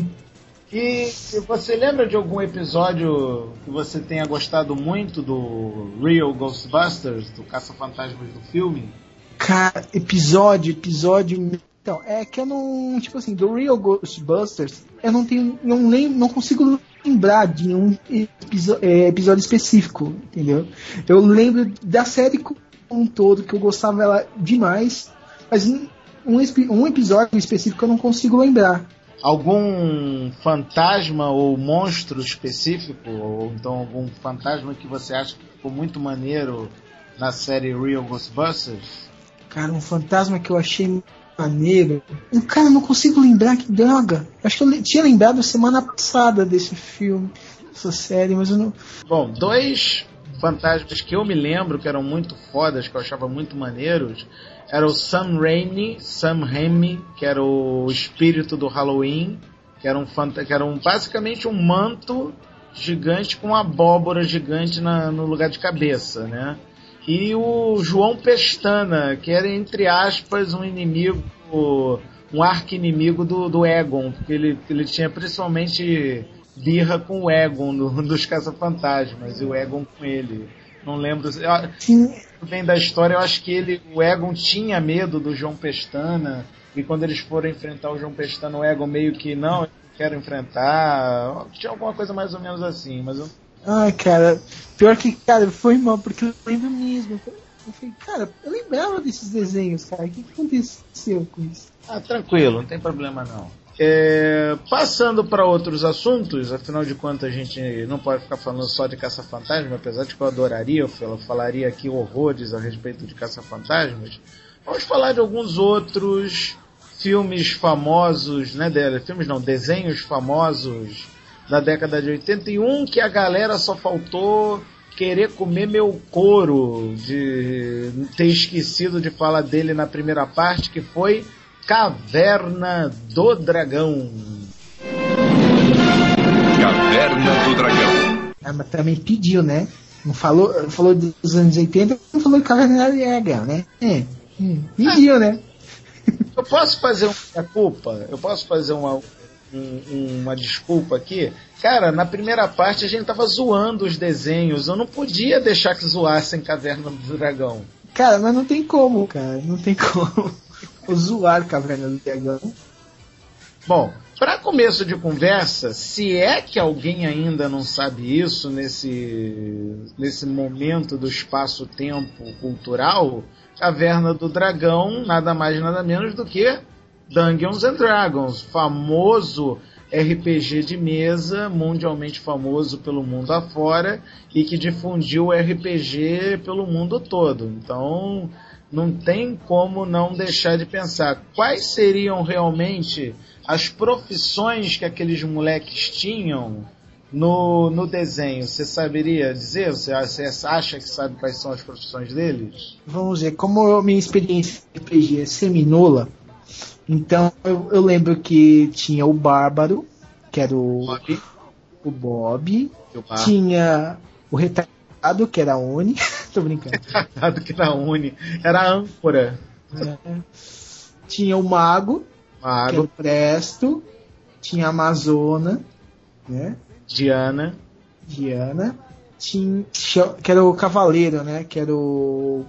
E você lembra de algum episódio que você tenha gostado muito do Real Ghostbusters, do Caça-Fantasmas do filme? Cara, episódio... Então, é que eu não... Tipo assim, do Real Ghostbusters, eu não consigo lembrar de um episódio específico, entendeu? Eu lembro da série como um todo, que eu gostava dela demais, mas um episódio específico eu não consigo lembrar. Algum fantasma ou monstro específico, ou então algum fantasma que você acha que ficou muito maneiro na série Real Ghostbusters? Cara, um fantasma que eu achei maneiro. Cara, eu não consigo lembrar, que droga. Acho que eu tinha lembrado semana passada desse filme, dessa série, mas eu não... Bom, 2 fantasmas que eu me lembro que eram muito fodas, que eu achava muito maneiros, era o Sam Raimi, que era o espírito do Halloween, que era basicamente um manto gigante com uma abóbora gigante no lugar de cabeça, né? E o João Pestana, que era, entre aspas, um arqui-inimigo do Egon, porque ele tinha principalmente birra com o Egon dos Caça-Fantasmas, e o Egon com ele. Não lembro bem da história, eu acho que o Egon tinha medo do João Pestana, e quando eles foram enfrentar o João Pestana, o Egon meio que não quero enfrentar. Tinha alguma coisa mais ou menos assim, mas eu... Ai, cara, pior que, cara, foi mal, porque eu lembro mesmo. Eu falei, cara, eu lembrava desses desenhos, cara. O que aconteceu com isso? Tranquilo, não tem problema não. Passando para outros assuntos, afinal de contas a gente não pode ficar falando só de Caça-Fantasma, apesar de que eu adoraria, eu falaria aqui horrores a respeito de Caça-Fantasmas. Vamos falar de alguns outros filmes famosos, né, desenhos famosos da década de 81, que a galera só faltou querer comer meu couro de ter esquecido de falar dele na primeira parte, que foi Caverna do Dragão. Caverna do Dragão. Mas também pediu, né? Não falou dos anos 80, não falou de Caverna do Dragão, né? Pediu, né? Eu posso fazer uma culpa? Eu posso fazer uma desculpa aqui? Cara, na primeira parte a gente tava zoando os desenhos. Eu não podia deixar que zoassem Caverna do Dragão. Cara, mas não tem como, cara. Não tem como zoar Caverna do Dragão. Bom, para começo de conversa, se é que alguém ainda não sabe isso nesse momento do espaço-tempo cultural, Caverna do Dragão nada mais nada menos do que Dungeons and Dragons, famoso RPG de mesa, mundialmente famoso pelo mundo afora e que difundiu o RPG pelo mundo todo. Então, não tem como não deixar de pensar quais seriam realmente as profissões que aqueles moleques tinham no desenho. Você saberia dizer? Você acha que sabe quais são as profissões deles? Vamos ver, como minha experiência em RPG é seminula, então eu lembro que tinha o Bárbaro, que era o Bob. Tinha o Retardado, que era a Uni. Tô brincando. Retardado, que era a Uni. Era a âncora. Tinha o Mago, que era o Presto. Tinha a Amazona, né? Diana. Tinha, que era o Cavaleiro, né? Que era o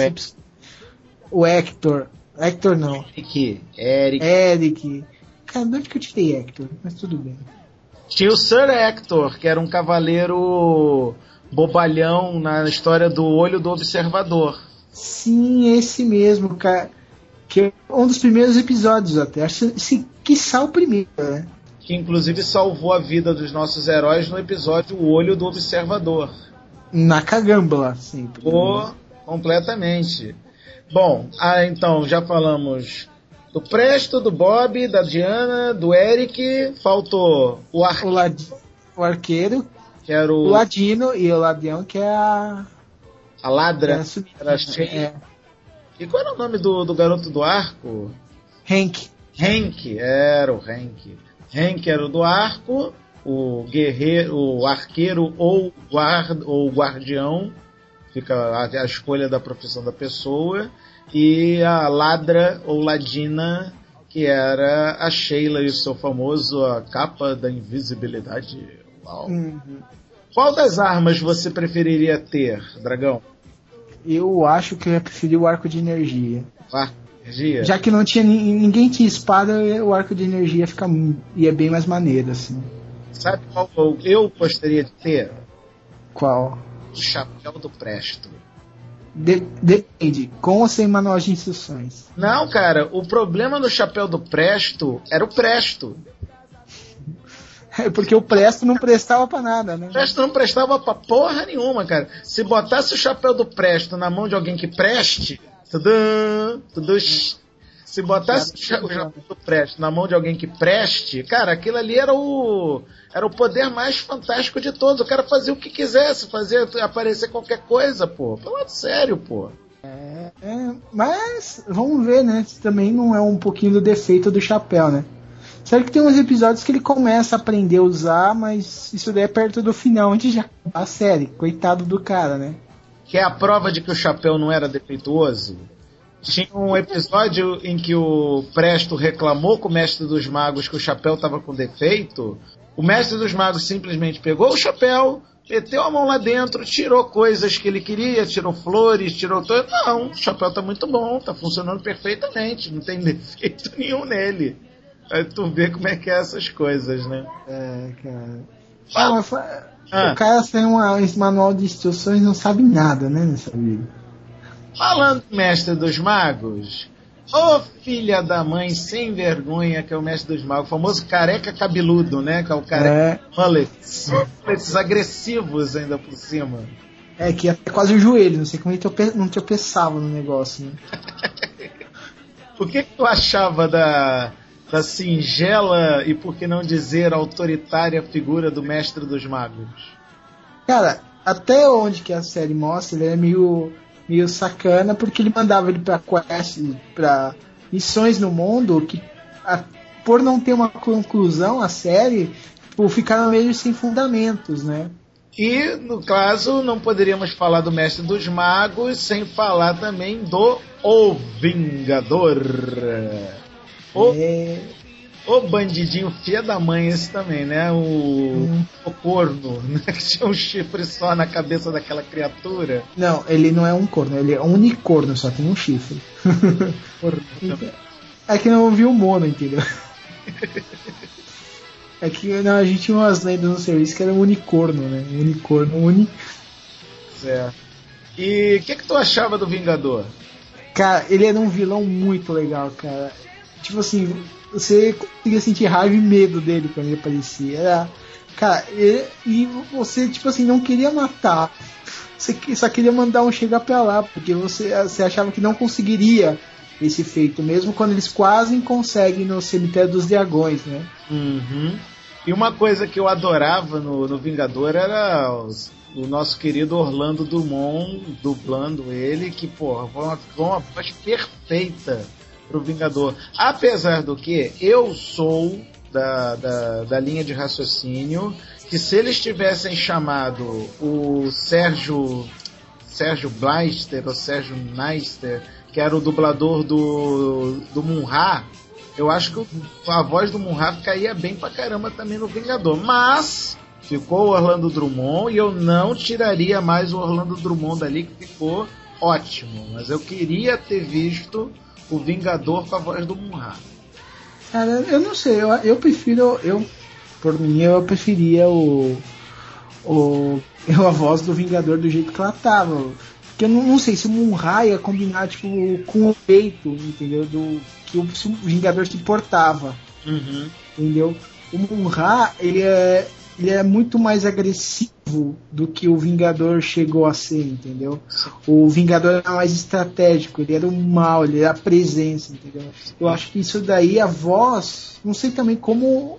Hector. Hector não. Eric. Cara, de onde que eu tirei Hector? Mas tudo bem. Tinha o Sir Hector, que era um cavaleiro bobalhão na história do Olho do Observador. Sim, esse mesmo, cara. Que é um dos primeiros episódios até. Acho que quiçá o primeiro, né? Que inclusive salvou a vida dos nossos heróis no episódio O Olho do Observador. Na cagâmbula, sempre. Completamente. Bom, então já falamos do Presto, do Bob, da Diana, do Eric. Faltou o Arqueiro, que era o Ladino, e o Ladino, que é a Ladra. Era cheia. E qual era o nome do garoto do arco? Hank. Era o Hank. Hank era o do arco, o guerreiro, o arqueiro ou guardião, fica a escolha da profissão da pessoa, e a ladra ou ladina, que era a Sheila e o seu famoso a capa da invisibilidade. Uau. Qual das armas você preferiria ter, Dragão? Eu acho que eu ia preferir o arco de energia. Energia? Já que não tinha ninguém tinha espada, o arco de energia ia bem mais maneiro, assim. Sabe qual eu gostaria de ter? Qual? O chapéu do Presto. Depende, com ou sem manual de instruções? Não, cara, o problema do chapéu do Presto era o Presto. É porque o Presto não prestava pra nada, né? O Presto não prestava pra porra nenhuma, cara. Se botasse o chapéu do Presto na mão de alguém que preste... Se botasse o chapéu do Presto na mão de alguém que preste, cara, aquilo ali era o poder mais fantástico de todos. O cara fazia o que quisesse, fazia aparecer qualquer coisa, pô. Falando sério, pô. Mas vamos ver, né? Se também não é um pouquinho do defeito do chapéu, né? Sério que tem uns episódios que ele começa a aprender a usar, mas isso daí é perto do final, antes de acabar a série. Coitado do cara, né? Que é a prova de que o chapéu não era defeituoso. Tinha um episódio em que o Presto reclamou com o Mestre dos Magos que o chapéu estava com defeito. O Mestre dos Magos simplesmente pegou o chapéu, meteu a mão lá dentro, tirou coisas que ele queria, tirou flores, tirou tudo. Não, o chapéu tá muito bom, tá funcionando perfeitamente, não tem defeito nenhum nele. Aí tu vê como é que é essas coisas, né? Cara. O cara tem esse manual de instruções e não sabe nada, né, nessa vida. Falando do Mestre dos Magos, ô filha da mãe sem vergonha, que é o Mestre dos Magos, o famoso careca cabeludo, né? Que é o careca mullets agressivos ainda por cima. Que é quase o joelho, não sei como ele não tropeçava no negócio, né? O que tu achava da singela e, por que não dizer, autoritária figura do Mestre dos Magos? Cara, até onde que a série mostra, ele é meio sacana, porque ele mandava ele pra quest, pra missões no mundo, que por não ter uma conclusão, a série, tipo, ficaram meio sem fundamentos, né? E, no caso, não poderíamos falar do Mestre dos Magos sem falar também do O Vingador. O bandidinho filha da mãe esse também, né? O corno, né? Que tinha um chifre só na cabeça daquela criatura. Não, ele não é um corno, ele é um unicorno, só tem um chifre. É que não viu o mono, entendeu? É que não, a gente tinha umas lendas no serviço que era um unicórnio, né? Um unicórnio Certo. E o que tu achava do Vingador? Cara, ele era um vilão muito legal, cara. Tipo assim, você conseguia sentir raiva e medo dele quando ele aparecia. Cara, e você, tipo assim, não queria matar. Você só queria mandar um chegar pra lá, porque você achava que não conseguiria esse feito, mesmo quando eles quase conseguem no Cemitério dos Dragões, né? Uhum. E uma coisa que eu adorava no Vingador era o nosso querido Orlando Drummond dublando ele, que, porra, foi uma voz perfeita pro Vingador. Apesar do que, eu sou da linha de raciocínio que se eles tivessem chamado o Sérgio Blaster ou Sérgio Neister, que era o dublador do Mun-Ra, eu acho que a voz do Mun-Ra caía bem pra caramba também no Vingador. Mas ficou o Orlando Drummond e eu não tiraria mais o Orlando Drummond dali, que ficou ótimo. Mas eu queria ter visto o Vingador com a voz do Mun-Ra. Cara, eu não sei, eu prefiro, por mim, eu preferia a voz do Vingador do jeito que ela tava. Porque eu não sei se o Mun-Ra ia combinar, tipo, com o peito, entendeu? Que o Vingador se portava. Uhum. Entendeu? O Mun-Ra, ele é muito mais agressivo do que o Vingador chegou a ser, entendeu? O Vingador era mais estratégico, ele era o mal, ele era a presença, entendeu? Eu acho que isso daí, a voz, não sei também como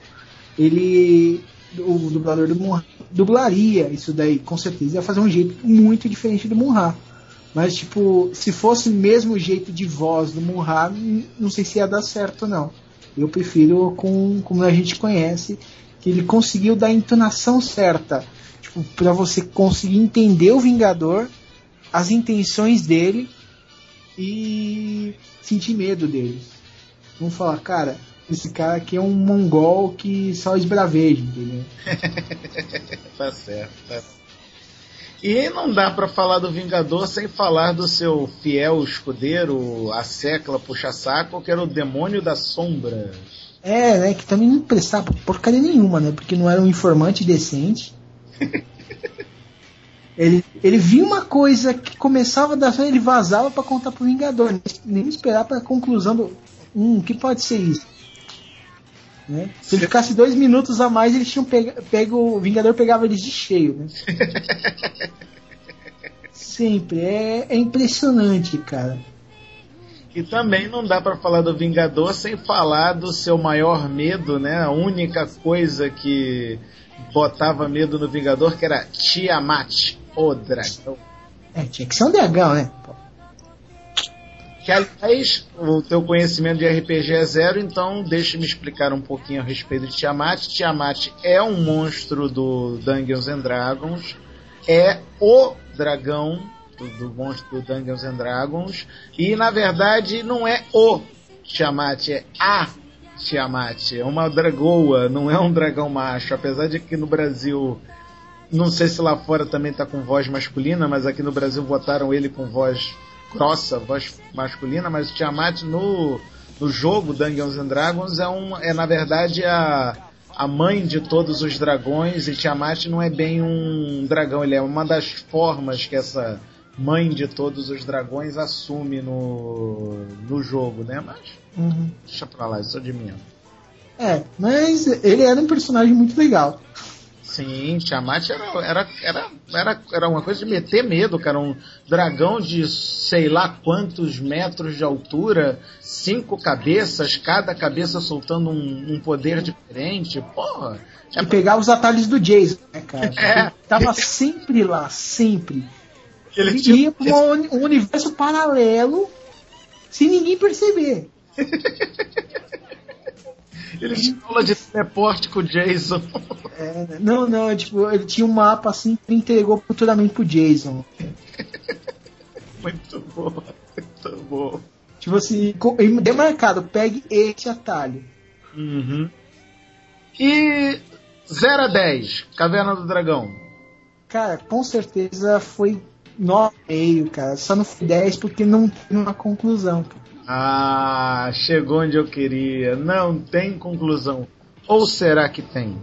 o dublador do Mun-Ra dublaria isso daí, com certeza ia fazer um jeito muito diferente do Mun-Ra. Mas, tipo, se fosse o mesmo jeito de voz do Mun-Ra, não sei se ia dar certo, não. Eu prefiro como a gente conhece, que ele conseguiu dar a entonação certa, tipo, pra você conseguir entender o Vingador, as intenções dele e sentir medo dele. Vamos falar, cara, esse cara aqui é um mongol que só esbraveja, entendeu? Tá certo. E não dá pra falar do Vingador sem falar do seu fiel escudeiro, a Secla puxa-saco, que era o Demônio das Sombras. Né, que também não prestava porcaria nenhuma, né, porque não era um informante decente. Ele via uma coisa que começava a dar certo, ele vazava pra contar pro Vingador, nem esperar pra conclusão do... que pode ser isso? Né? Se ele ficasse 2 minutos a mais, eles tinham o Vingador pegava eles de cheio, né? Sempre. É impressionante, cara. E também não dá pra falar do Vingador sem falar do seu maior medo, né? A única coisa que botava medo no Vingador, que era Tiamat, o dragão. Tinha que ser um dragão, né? Que, aliás, o teu conhecimento de RPG é zero, então deixa-me explicar um pouquinho a respeito de Tiamat. Tiamat é um monstro do Dungeons and Dragons, é o dragão do monstro do Dungeons and Dragons, e na verdade não é o Tiamat, é a Tiamat. É uma dragoa, não é um dragão macho. Apesar de que no Brasil, não sei se lá fora também tá com voz masculina, mas aqui no Brasil botaram ele com voz grossa, voz masculina, mas o Tiamat no jogo Dungeons and Dragons é na verdade a mãe de todos os dragões, e Tiamat não é bem um dragão, ele é uma das formas que essa mãe de todos os dragões assume no jogo, né? Mas deixa pra lá, isso é de mim. Mas ele era um personagem muito legal. Sim, Tiamat era uma coisa de meter medo, cara. Um dragão de sei lá quantos metros de altura, 5 cabeças, cada cabeça soltando um poder diferente. Porra! E pegar os atalhos do Jason, né, cara? Tava sempre lá, sempre. Ele ia pra um universo paralelo sem ninguém perceber. Ele tinha aula de teleporte com o Jason. Tipo, ele tinha um mapa assim que entregou futuramente pro Jason. Muito bom. Tipo assim, demarcado, pegue esse atalho. E 0 a 10, Caverna do Dragão. Cara, com certeza foi 9,5, cara. Só não foi 10 porque não tem uma conclusão, cara. Chegou onde eu queria. Não tem conclusão. Ou será que tem?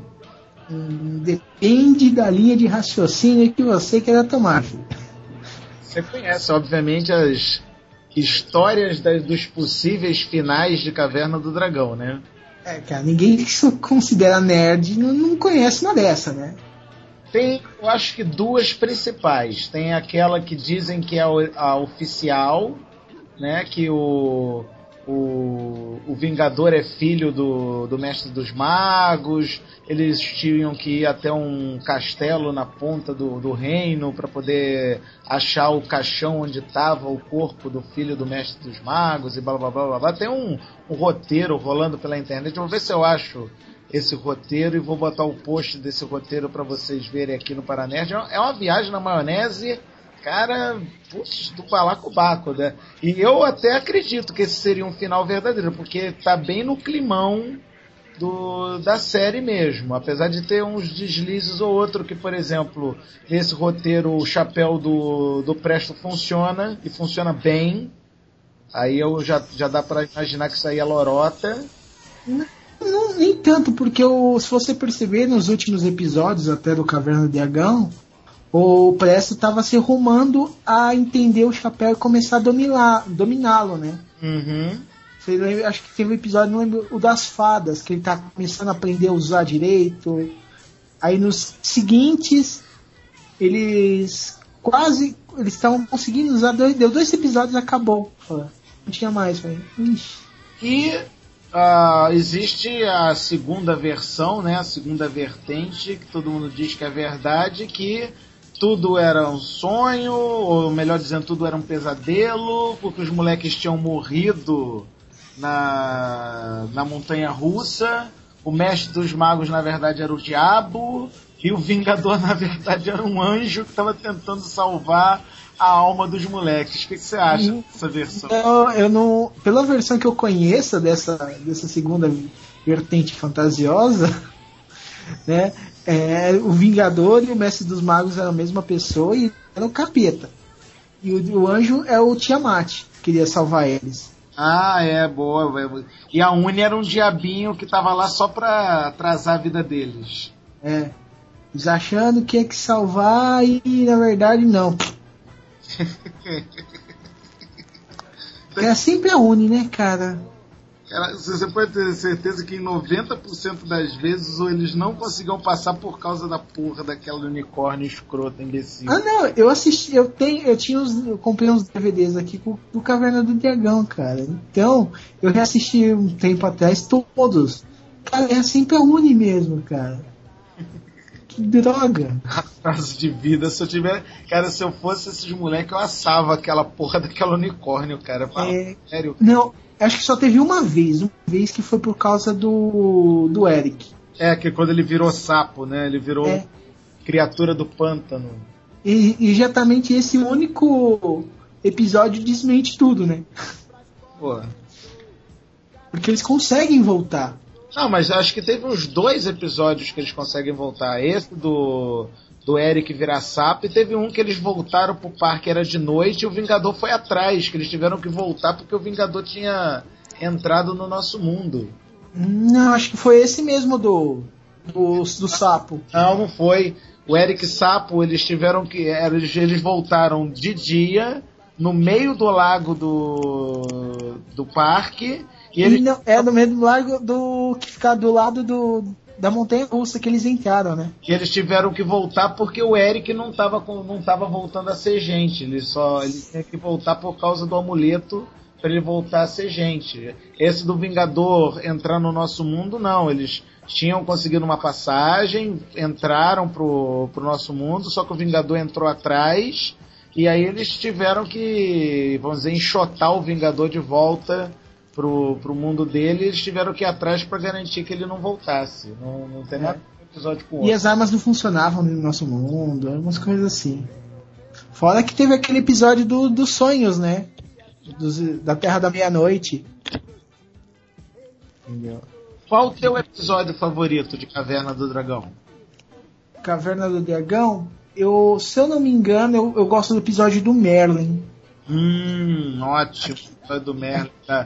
Depende da linha de raciocínio que você queira tomar. Você conhece, obviamente, as histórias dos possíveis finais de Caverna do Dragão, né? Cara, ninguém que se considera nerd não conhece uma dessa, né? Tem, eu acho que 2 principais. Tem aquela que dizem que é a oficial, né, que o Vingador é filho do Mestre dos Magos. Eles tinham que ir até um castelo na ponta do reino para poder achar o caixão onde estava o corpo do filho do Mestre dos Magos e blá blá blá blá. Tem um roteiro rolando pela internet. Vou ver se eu acho esse roteiro e vou botar o post desse roteiro para vocês verem aqui no Paranerd. É uma viagem na maionese, cara, do balacobaco, né? E eu até acredito que esse seria um final verdadeiro, porque tá bem no climão da série mesmo, apesar de ter uns deslizes ou outro, que, por exemplo, nesse roteiro o chapéu do Presto funciona, e funciona bem. Aí já dá pra imaginar que isso aí é lorota. Não, nem tanto, porque se você perceber nos últimos episódios até do Caverna do Dragão, o Presto estava se rumando a entender o chapéu e começar a dominá-lo, né? Acho que teve um episódio, não lembro, o das fadas, que ele tá começando a aprender a usar direito. Aí nos seguintes, eles estavam conseguindo usar, deu 2 episódios e acabou. Não tinha mais, velho. E existe a segunda versão, né? A segunda vertente, que todo mundo diz que é verdade, que tudo era um sonho, ou melhor dizendo, tudo era um pesadelo, porque os moleques tinham morrido na montanha russa. O Mestre dos Magos, na verdade, era o diabo, e o Vingador, na verdade, era um anjo que estava tentando salvar a alma dos moleques. O que você acha dessa versão? Eu não, pela versão que eu conheço dessa segunda vertente fantasiosa, né, o Vingador e o Mestre dos Magos eram a mesma pessoa e era o capeta. E o anjo é o Tiamat, que queria salvar eles. Boa. E a Uni era um diabinho que tava lá só pra atrasar a vida deles. Eles achando que ia que salvar e na verdade não. É sempre a Uni, né, cara? Você pode ter certeza que em 90% das vezes ou eles não conseguiam passar por causa da porra daquela unicórnio escrota, imbecil. Não, eu assisti, eu comprei uns DVDs aqui do Caverna do Dragão, cara. Então, eu reassisti um tempo atrás todos. Cara, é sempre a Uni mesmo, cara. Que droga. Atraso de vida, se eu fosse esses moleques, eu assava aquela porra daquela unicórnio, cara. Sério. Não, acho que só teve uma vez que foi por causa do Eric. Que quando ele virou sapo, né? Ele virou criatura do pântano. E exatamente esse único episódio desmente tudo, né? Porra. Porque eles conseguem voltar. Não, mas acho que teve uns 2 episódios que eles conseguem voltar. Esse do Eric virar sapo, e teve um que eles voltaram pro parque, era de noite, e o Vingador foi atrás, que eles tiveram que voltar porque o Vingador tinha entrado no nosso mundo. Não, acho que foi esse mesmo do sapo. Não foi. O Eric Sapo, eles tiveram que... Eles voltaram de dia, no meio do lago do parque. E eles... não, é no mesmo lago que fica do lado da montanha russa que eles entraram, né? E eles tiveram que voltar porque o Eric não tava voltando a ser gente. Ele tinha que voltar por causa do amuleto para ele voltar a ser gente. Esse do Vingador entrar no nosso mundo, não. Eles tinham conseguido uma passagem, entraram pro nosso mundo, só que o Vingador entrou atrás, e aí eles tiveram que, vamos dizer, enxotar o Vingador de volta pro mundo dele, e eles tiveram que ir atrás para garantir que ele não voltasse. Não tem nada um episódio com o outro. E as armas não funcionavam no nosso mundo, umas coisas assim. Fora que teve aquele episódio dos sonhos, né? Da Terra da Meia-Noite. Entendeu? Qual o teu episódio favorito de Caverna do Dragão? Caverna do Dragão? Se eu não me engano, eu gosto do episódio do Merlin. Ótimo. Do Merlin.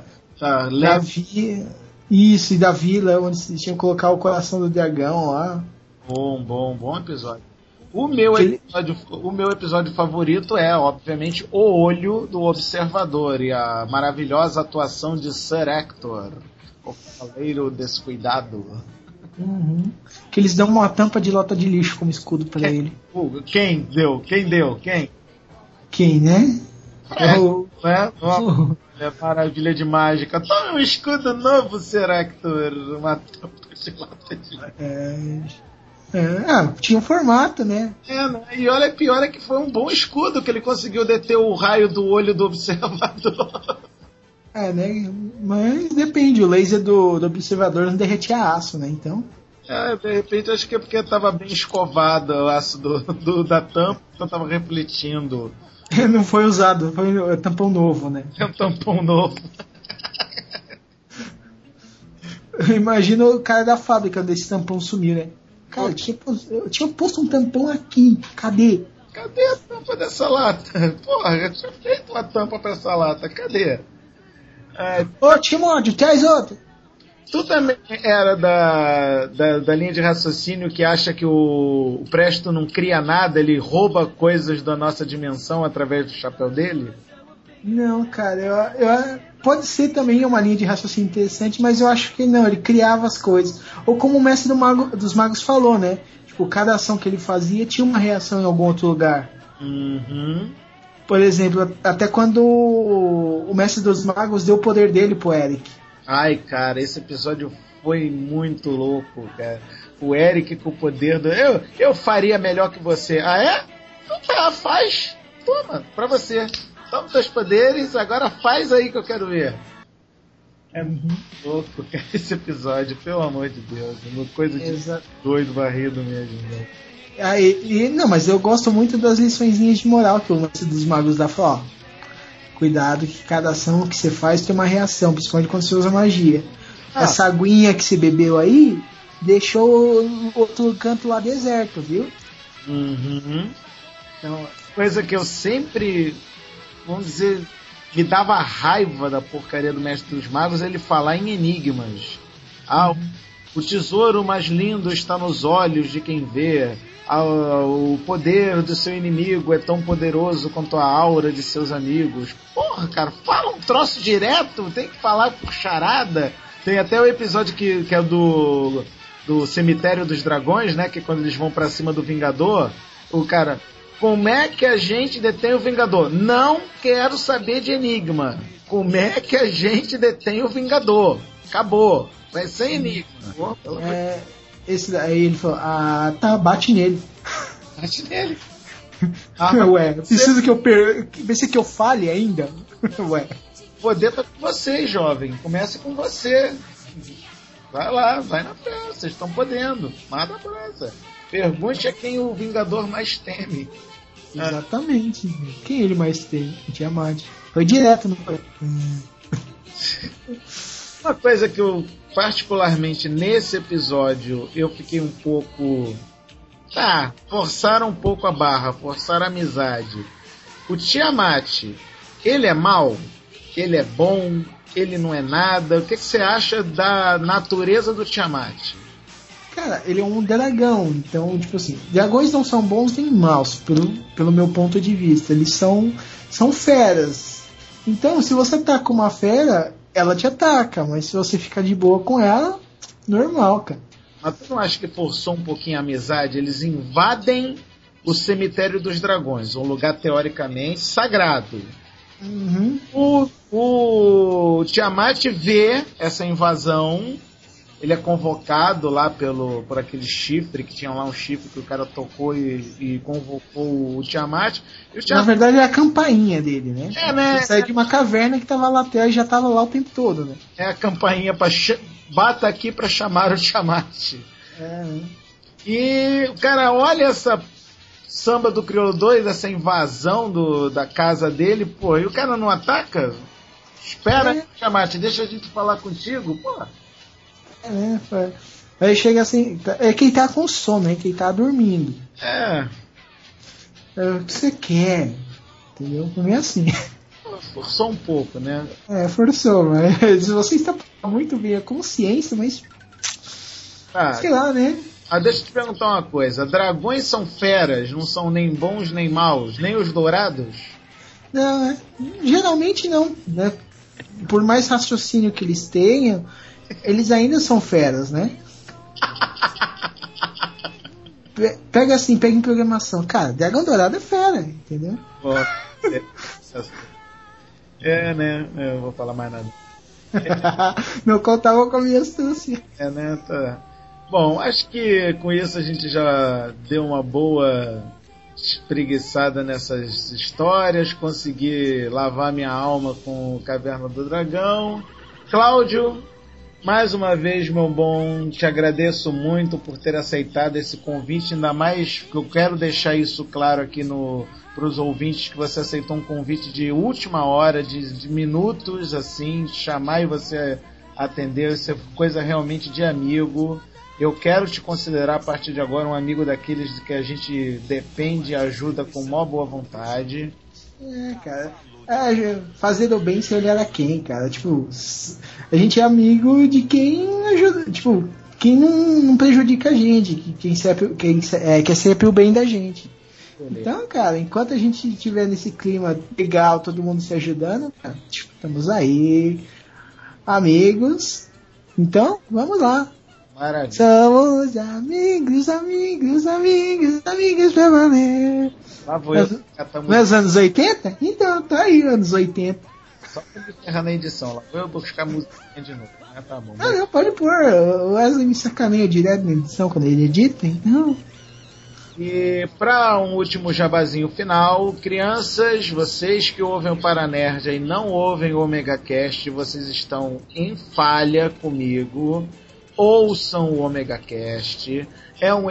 Isso, e da vila, onde se tinha que colocar o coração do dragão lá. Bom episódio. O meu episódio favorito é, obviamente, O Olho do Observador e a maravilhosa atuação de Sir Hector, o cavaleiro descuidado. Que eles dão uma tampa de lata de lixo como escudo pra ele. Quem deu? Quem, né? É maravilha de mágica. Toma um escudo novo, Sir Hector. Uma tampa de lata de lixo. Tinha um formato, né? E olha, pior é que foi um bom escudo que ele conseguiu deter o raio do olho do observador. Né? Mas depende, o laser do observador não derretia aço, né? Então. De repente acho que é porque estava bem escovado o aço da tampa, então estava refletindo. Não foi usado, foi tampão novo, né? É um tampão novo. Imagina o cara da fábrica desse tampão sumiu, né? Cara, eu tinha posto um tampão aqui. Cadê? Cadê a tampa dessa lata? Porra, eu tinha feito uma tampa pra essa lata. Cadê? Ô, Timóteo, traz outro. Tu também era da linha de raciocínio que acha que o Presto não cria nada, ele rouba coisas da nossa dimensão através do chapéu dele? Não, cara, pode ser também uma linha de raciocínio interessante, mas eu acho que não, ele criava as coisas. Ou como o mestre dos magos falou, né? Tipo, cada ação que ele fazia tinha uma reação em algum outro lugar. Por exemplo, até quando o mestre dos magos deu o poder dele pro Eric. Ai, cara, esse episódio foi muito louco, cara. O Eric com o poder do... Eu faria melhor que você. Ah, é? Então tá, faz. Toma, pra você. Toma teus poderes, agora faz aí que eu quero ver. É muito louco, cara, esse episódio, pelo amor de Deus. Uma coisa de doido varrido mesmo, né? Não, mas eu gosto muito das liçõezinhas de moral que o mestre dos magos dá. Ó, cuidado que cada ação que você faz tem uma reação, principalmente quando você usa magia. Essa aguinha que você bebeu aí deixou o outro canto lá deserto, viu? Então, coisa que eu sempre, vamos dizer, me dava raiva da porcaria do Mestre dos Magos, ele falar em enigmas. O tesouro mais lindo está nos olhos de quem vê. O poder do seu inimigo é tão poderoso quanto a aura de seus amigos. Porra, cara, fala um troço direto, tem que falar por charada. Tem até o episódio que é do Cemitério dos Dragões, né? Que é quando eles vão pra cima do Vingador. O cara, como é que a gente detém o Vingador? Não quero saber de enigma. Como é que a gente detém o Vingador? Acabou. Vai ser enigma. Esse daí ele falou, tá, bate nele. Bate nele. Ué, precisa que eu fale ainda? Ué. O poder tá com você, jovem. Comece com você. Vai lá, vai na fé. Vocês estão podendo. Mata a praça. Pergunte a quem o Vingador mais teme. Exatamente. Quem ele mais teme? Tiamat. Foi direto, não foi? Uma coisa que eu, particularmente nesse episódio, eu fiquei um pouco... forçaram um pouco a barra, forçaram a amizade. O Tiamat, ele é mau? Ele é bom? Ele não é nada? O que você acha da natureza do Tiamat? Cara, ele é um dragão, então, tipo assim, dragões não são bons nem maus, pelo meu ponto de vista. Eles são feras. Então, se você ataca uma fera, ela te ataca, mas se você ficar de boa com ela, normal, cara. Mas tu não acha que forçou um pouquinho a amizade? Eles invadem o cemitério dos dragões, um lugar teoricamente sagrado. Uhum. O Tiamat vê essa invasão. Ele é convocado lá por aquele chifre, que tinha lá um chifre que o cara tocou e convocou o Tiamat. Na verdade é a campainha dele, né? Né? Ele saiu de uma caverna que tava lá atrás e já tava lá o tempo todo, né? É a campainha pra bata aqui pra chamar o Tiamat. E o cara olha essa samba do Crioulo 2, essa invasão da casa dele, pô, e o cara não ataca? Espera, Tiamat, deixa a gente falar contigo, pô. Aí chega assim, é quem tá com sono, é quem tá dormindo. O que você quer? Entendeu? Não é assim. Forçou um pouco, né? Forçou, mas você está muito bem a consciência, mas sei lá, né? Deixa eu te perguntar uma coisa. Dragões são feras, não são nem bons nem maus, nem os dourados? Não, geralmente não, né? Por mais raciocínio que eles tenham, eles ainda são feras, né? Pega em programação. Cara, dragão dourado é fera, entendeu? Né? Eu vou falar mais nada. Não contava com a minha astúcia. Né? Tá. Bom, acho que com isso a gente já deu uma boa espreguiçada nessas histórias. Consegui lavar minha alma com Caverna do Dragão. Cláudio, mais uma vez, meu bom, te agradeço muito por ter aceitado esse convite, ainda mais que eu quero deixar isso claro aqui para os ouvintes, que você aceitou um convite de última hora, de minutos, assim, chamar e você atender, isso é coisa realmente de amigo. Eu quero te considerar a partir de agora um amigo daqueles que a gente depende e ajuda com maior boa vontade. Cara, fazer o bem sem olhar a quem, cara. Tipo, a gente é amigo de quem ajuda, tipo, quem não prejudica a gente, quem quer sempre o bem da gente. Então, cara, enquanto a gente estiver nesse clima legal, todo mundo se ajudando, cara, tipo, estamos aí, amigos. Então, vamos lá. Maravilha. Somos amigos pra valer. Lá vou eu. Nos anos 80? Então, tá aí, anos 80. Só pra encerrar na edição. Lá vou eu buscar música de novo. Tá bom. Não, pode pôr. O Wesley me sacaneia direto na edição quando ele edita, então. E para um último jabazinho final, crianças, vocês que ouvem o Paranerd e não ouvem o Omega Cast, vocês estão em falha comigo. Ouçam o Omega Cast. É um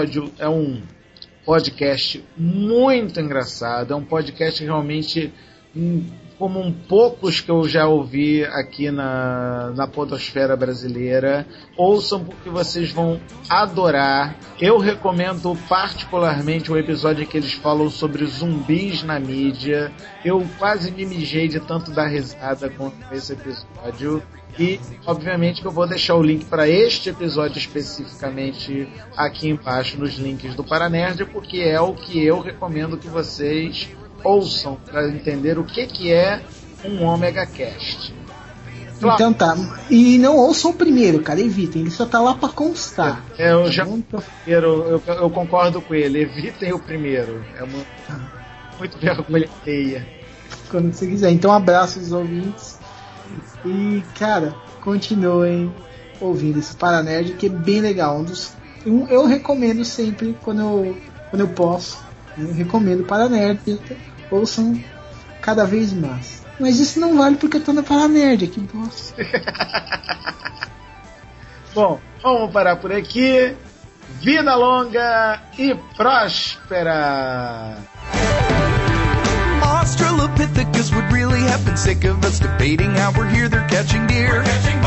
podcast muito engraçado. É um podcast realmente como poucos que eu já ouvi aqui na podosfera brasileira. Ouçam porque vocês vão adorar. Eu recomendo particularmente o episódio em que eles falam sobre zumbis na mídia. Eu quase me mijei de tanto dar risada com esse episódio. E, obviamente, que eu vou deixar o link para este episódio especificamente aqui embaixo nos links do Paranerd, porque é o que eu recomendo que vocês ouçam para entender o que é um Omega Cast. Claro. Então tá. E não ouçam o primeiro, cara, evitem. Ele só tá lá para constar. Eu concordo com ele. Evitem o primeiro. É muito vergonha alheia. Quando você quiser. Então, abraço aos ouvintes. E, cara, continuem ouvindo esse Paranerd, que é bem legal. Eu recomendo sempre quando eu posso. Eu recomendo Paranerd. Ouçam cada vez mais. Mas isso não vale porque eu tô na Paranerd, que bosta. Bom, vamos parar por aqui. Vida longa e próspera! Australopithecus would really have been sick of us debating how we're here, they're catching deer.